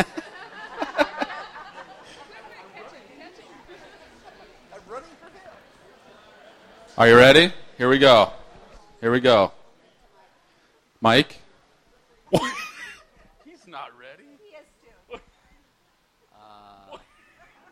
Are you ready? Here we go. Here we go. Mike? He's not ready. Uh,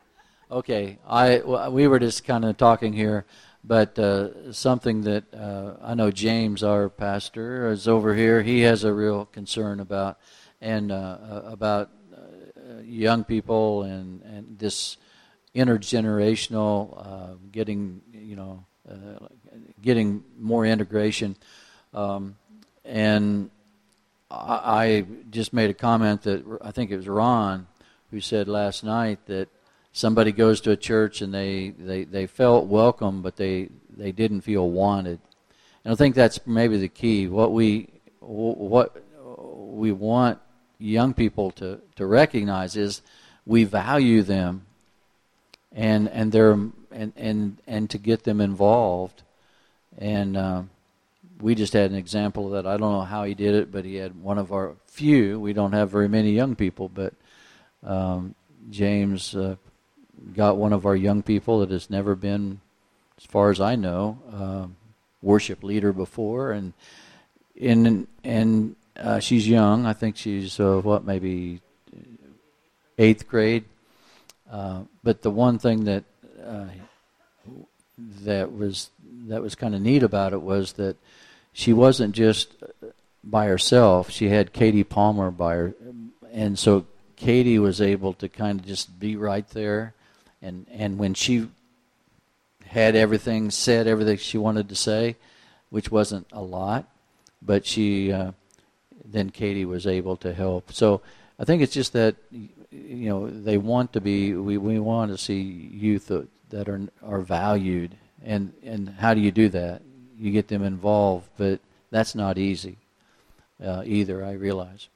Okay, I well, we were just kind of talking here, but uh, something that uh, I know James, our pastor, is over here. He has a real concern about and uh, about uh, young people and and this intergenerational uh, getting you know uh, getting more integration, um, and I, I just made a comment that I think it was Ron who said last night that somebody goes to a church and they, they, they felt welcome, but they, they didn't feel wanted. And I think that's maybe the key. What we what we want young people to, to recognize is we value them, and and they're and and, and to get them involved. And uh, we just had an example of that. I don't know how he did it, but he had one of our few. We don't have very many young people, but um, James. Uh, got one of our young people that has never been, as far as I know, uh, worship leader before, and in and uh, she's young. I think she's uh, what maybe eighth grade. Uh, but the one thing that uh, that was that was kind of neat about it was that she wasn't just by herself. She had Katie Palmer by her, and so Katie was able to kind of just be right there. And and when she had everything said, everything she wanted to say, which wasn't a lot, but she uh, then Katie was able to help. So I think it's just that you know they want to be. We, we want to see youth that are are valued, and and how do you do that? You get them involved, but that's not easy uh, either. I realize.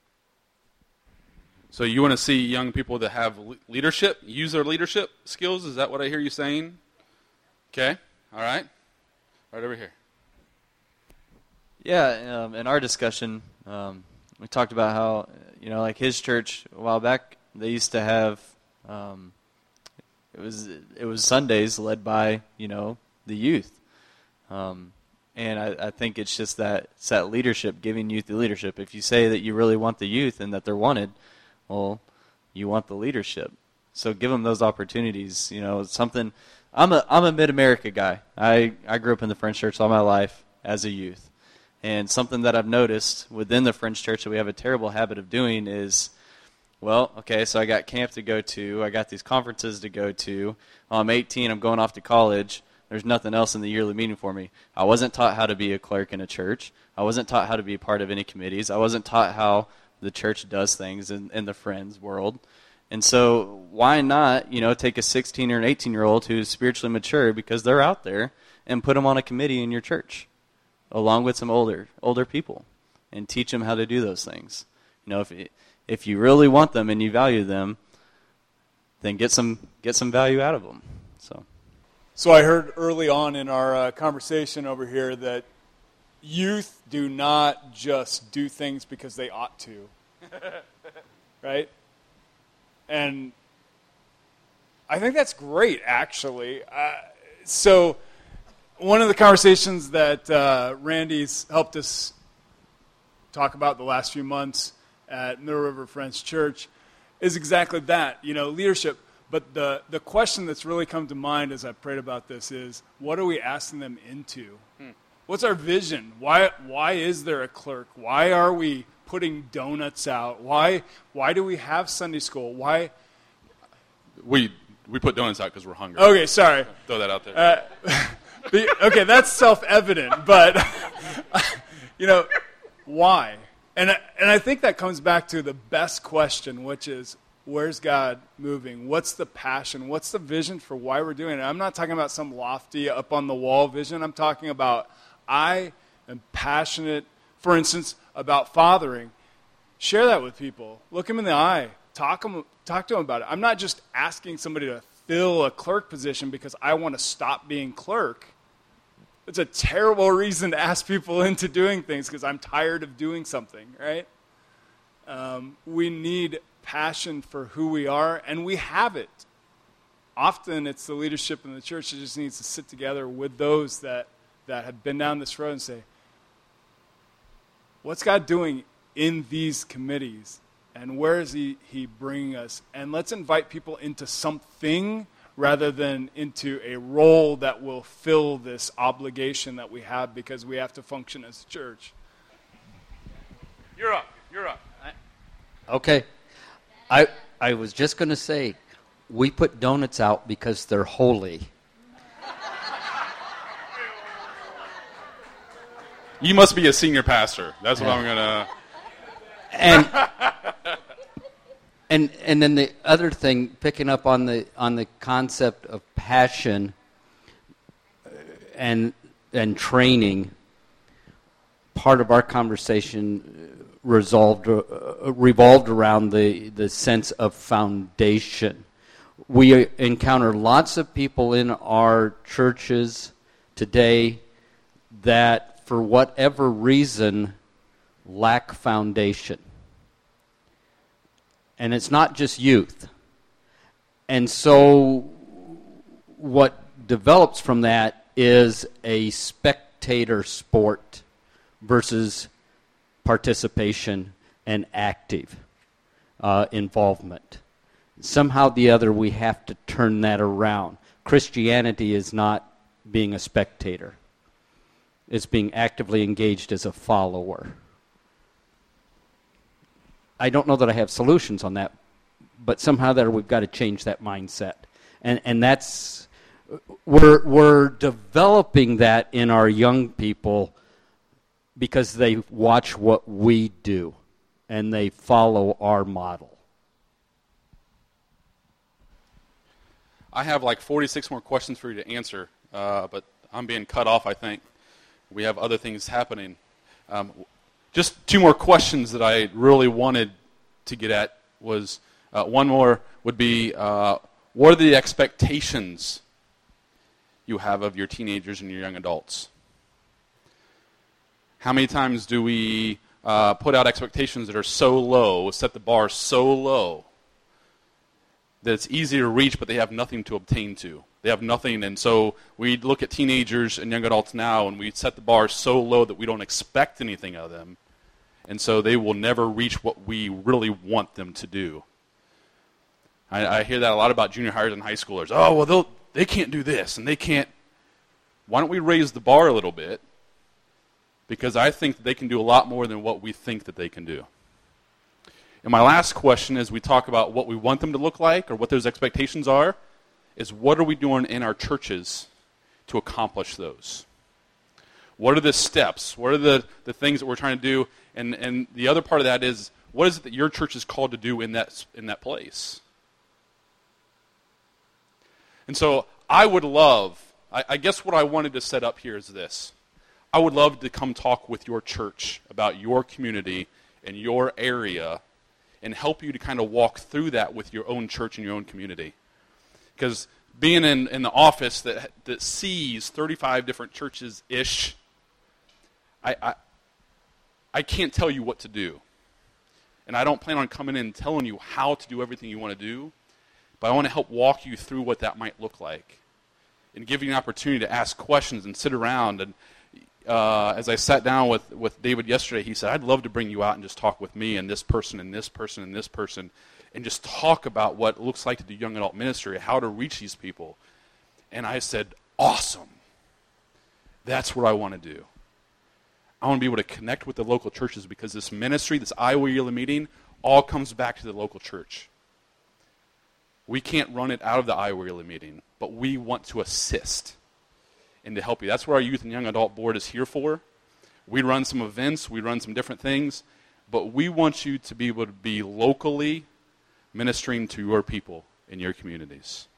So you want to see young people that have leadership, use their leadership skills? Is that what I hear you saying? Okay. All right. Right over here. Yeah, um, in our discussion, um, we talked about how, you know, like his church a while back, they used to have, um, it was it was Sundays led by, you know, the youth. Um, and I, I think it's just that, it's that leadership, giving youth the leadership. If you say that you really want the youth and that they're wanted, well, you want the leadership. So give them those opportunities. You know, something. I'm a I'm a Mid-America guy. I, I grew up in the Friends Church all my life as a youth. And something that I've noticed within the Friends Church that we have a terrible habit of doing is, well, okay, so I got camp to go to. I got these conferences to go to. I'm eighteen. I'm going off to college. There's nothing else in the yearly meeting for me. I wasn't taught how to be a clerk in a church. I wasn't taught how to be a part of any committees. I wasn't taught how the church does things in, in the Friends world. And so why not, you know, take a sixteen or an eighteen-year-old who's spiritually mature, because they're out there, and put them on a committee in your church along with some older older people and teach them how to do those things. You know, if if you really want them and you value them, then get some get some value out of them. So So I heard early on in our uh, conversation over here that youth do not just do things because they ought to, right? And I think that's great, actually. Uh, so one of the conversations that uh, Randy's helped us talk about the last few months at Middle River Friends Church is exactly that, you know, leadership. But the, the question that's really come to mind as I prayed about this is, what are we asking them into? Hmm. What's our vision? Why why is there a clerk? Why are we putting donuts out? Why why do we have Sunday school? Why? We we put donuts out because we're hungry. Okay, sorry. Throw that out there. Uh, the, okay, that's self-evident, but you know, why? And and I think that comes back to the best question, which is, where's God moving? What's the passion? What's the vision for why we're doing it? I'm not talking about some lofty, up-on-the-wall vision. I'm talking about I am passionate, for instance, about fathering. Share that with people. Look them in the eye. Talk them, talk to them about it. I'm not just asking somebody to fill a clerk position because I want to stop being clerk. It's a terrible reason to ask people into doing things because I'm tired of doing something, right? Um, we need passion for who we are, and we have it. Often it's the leadership in the church that just needs to sit together with those that, that have been down this road and say, what's God doing in these committees? and where is he, he bringing us? And let's invite people into something rather than into a role that will fill this obligation that we have because we have to function as a church. You're up. You're up. Okay. I I was just going to say, we put donuts out because they're holy. You must be a senior pastor. That's what Yeah. I'm going to... And and and then the other thing, picking up on the on the concept of passion and and training, part of our conversation resolved uh, revolved around the the sense of foundation. We encounter lots of people in our churches today that, for whatever reason, lack foundation. And it's not just youth. And so what develops from that is a spectator sport versus participation and active uh, involvement. Somehow or the other, we have to turn that around. Christianity is not being a spectator. It's being actively engaged as a follower. I don't know that I have solutions on that, but somehow that we've got to change that mindset. And and that's, we're, we're developing that in our young people because they watch what we do and they follow our model. I have like forty-six more questions for you to answer, uh, but I'm being cut off, I think. We have other things happening. Um, just two more questions that I really wanted to get at was, uh, one more would be, uh, what are the expectations you have of your teenagers and your young adults? How many times do we uh, put out expectations that are so low, set the bar so low, that it's easy to reach, but they have nothing to obtain to. They have nothing, and so we look at teenagers and young adults now, and we set the bar so low that we don't expect anything of them, and so they will never reach what we really want them to do. I, I hear that a lot about junior hires and high schoolers. Oh, well, they'll, they can't do this, and they can't. Why don't we raise the bar a little bit? Because I think that they can do a lot more than what we think that they can do. And my last question, as we talk about what we want them to look like or what those expectations are, is what are we doing in our churches to accomplish those? What are the steps? What are the, the things that we're trying to do? And and the other part of that is, what is it that your church is called to do in that in that place? And so I would love, I, I guess what I wanted to set up here is this. I would love to come talk with your church about your community and your area and help you to kind of walk through that with your own church and your own community. Because being in, in the office that that sees thirty-five different churches-ish, I, I I can't tell you what to do. And I don't plan on coming in and telling you how to do everything you want to do, but I want to help walk you through what that might look like and give you an opportunity to ask questions and sit around. And uh, as I sat down with, with David yesterday, he said, I'd love to bring you out and just talk with me and this person and this person and this person and just talk about what it looks like to do young adult ministry, how to reach these people. And I said, awesome. That's what I want to do. I want to be able to connect with the local churches because this ministry, this Iowa Yearly Meeting, all comes back to the local church. We can't run it out of the Iowa Yearly Meeting, but we want to assist and to help you. That's what our Youth and Young Adult Board is here for. We run some events, we run some different things, but we want you to be able to be locally ministering to your people in your communities.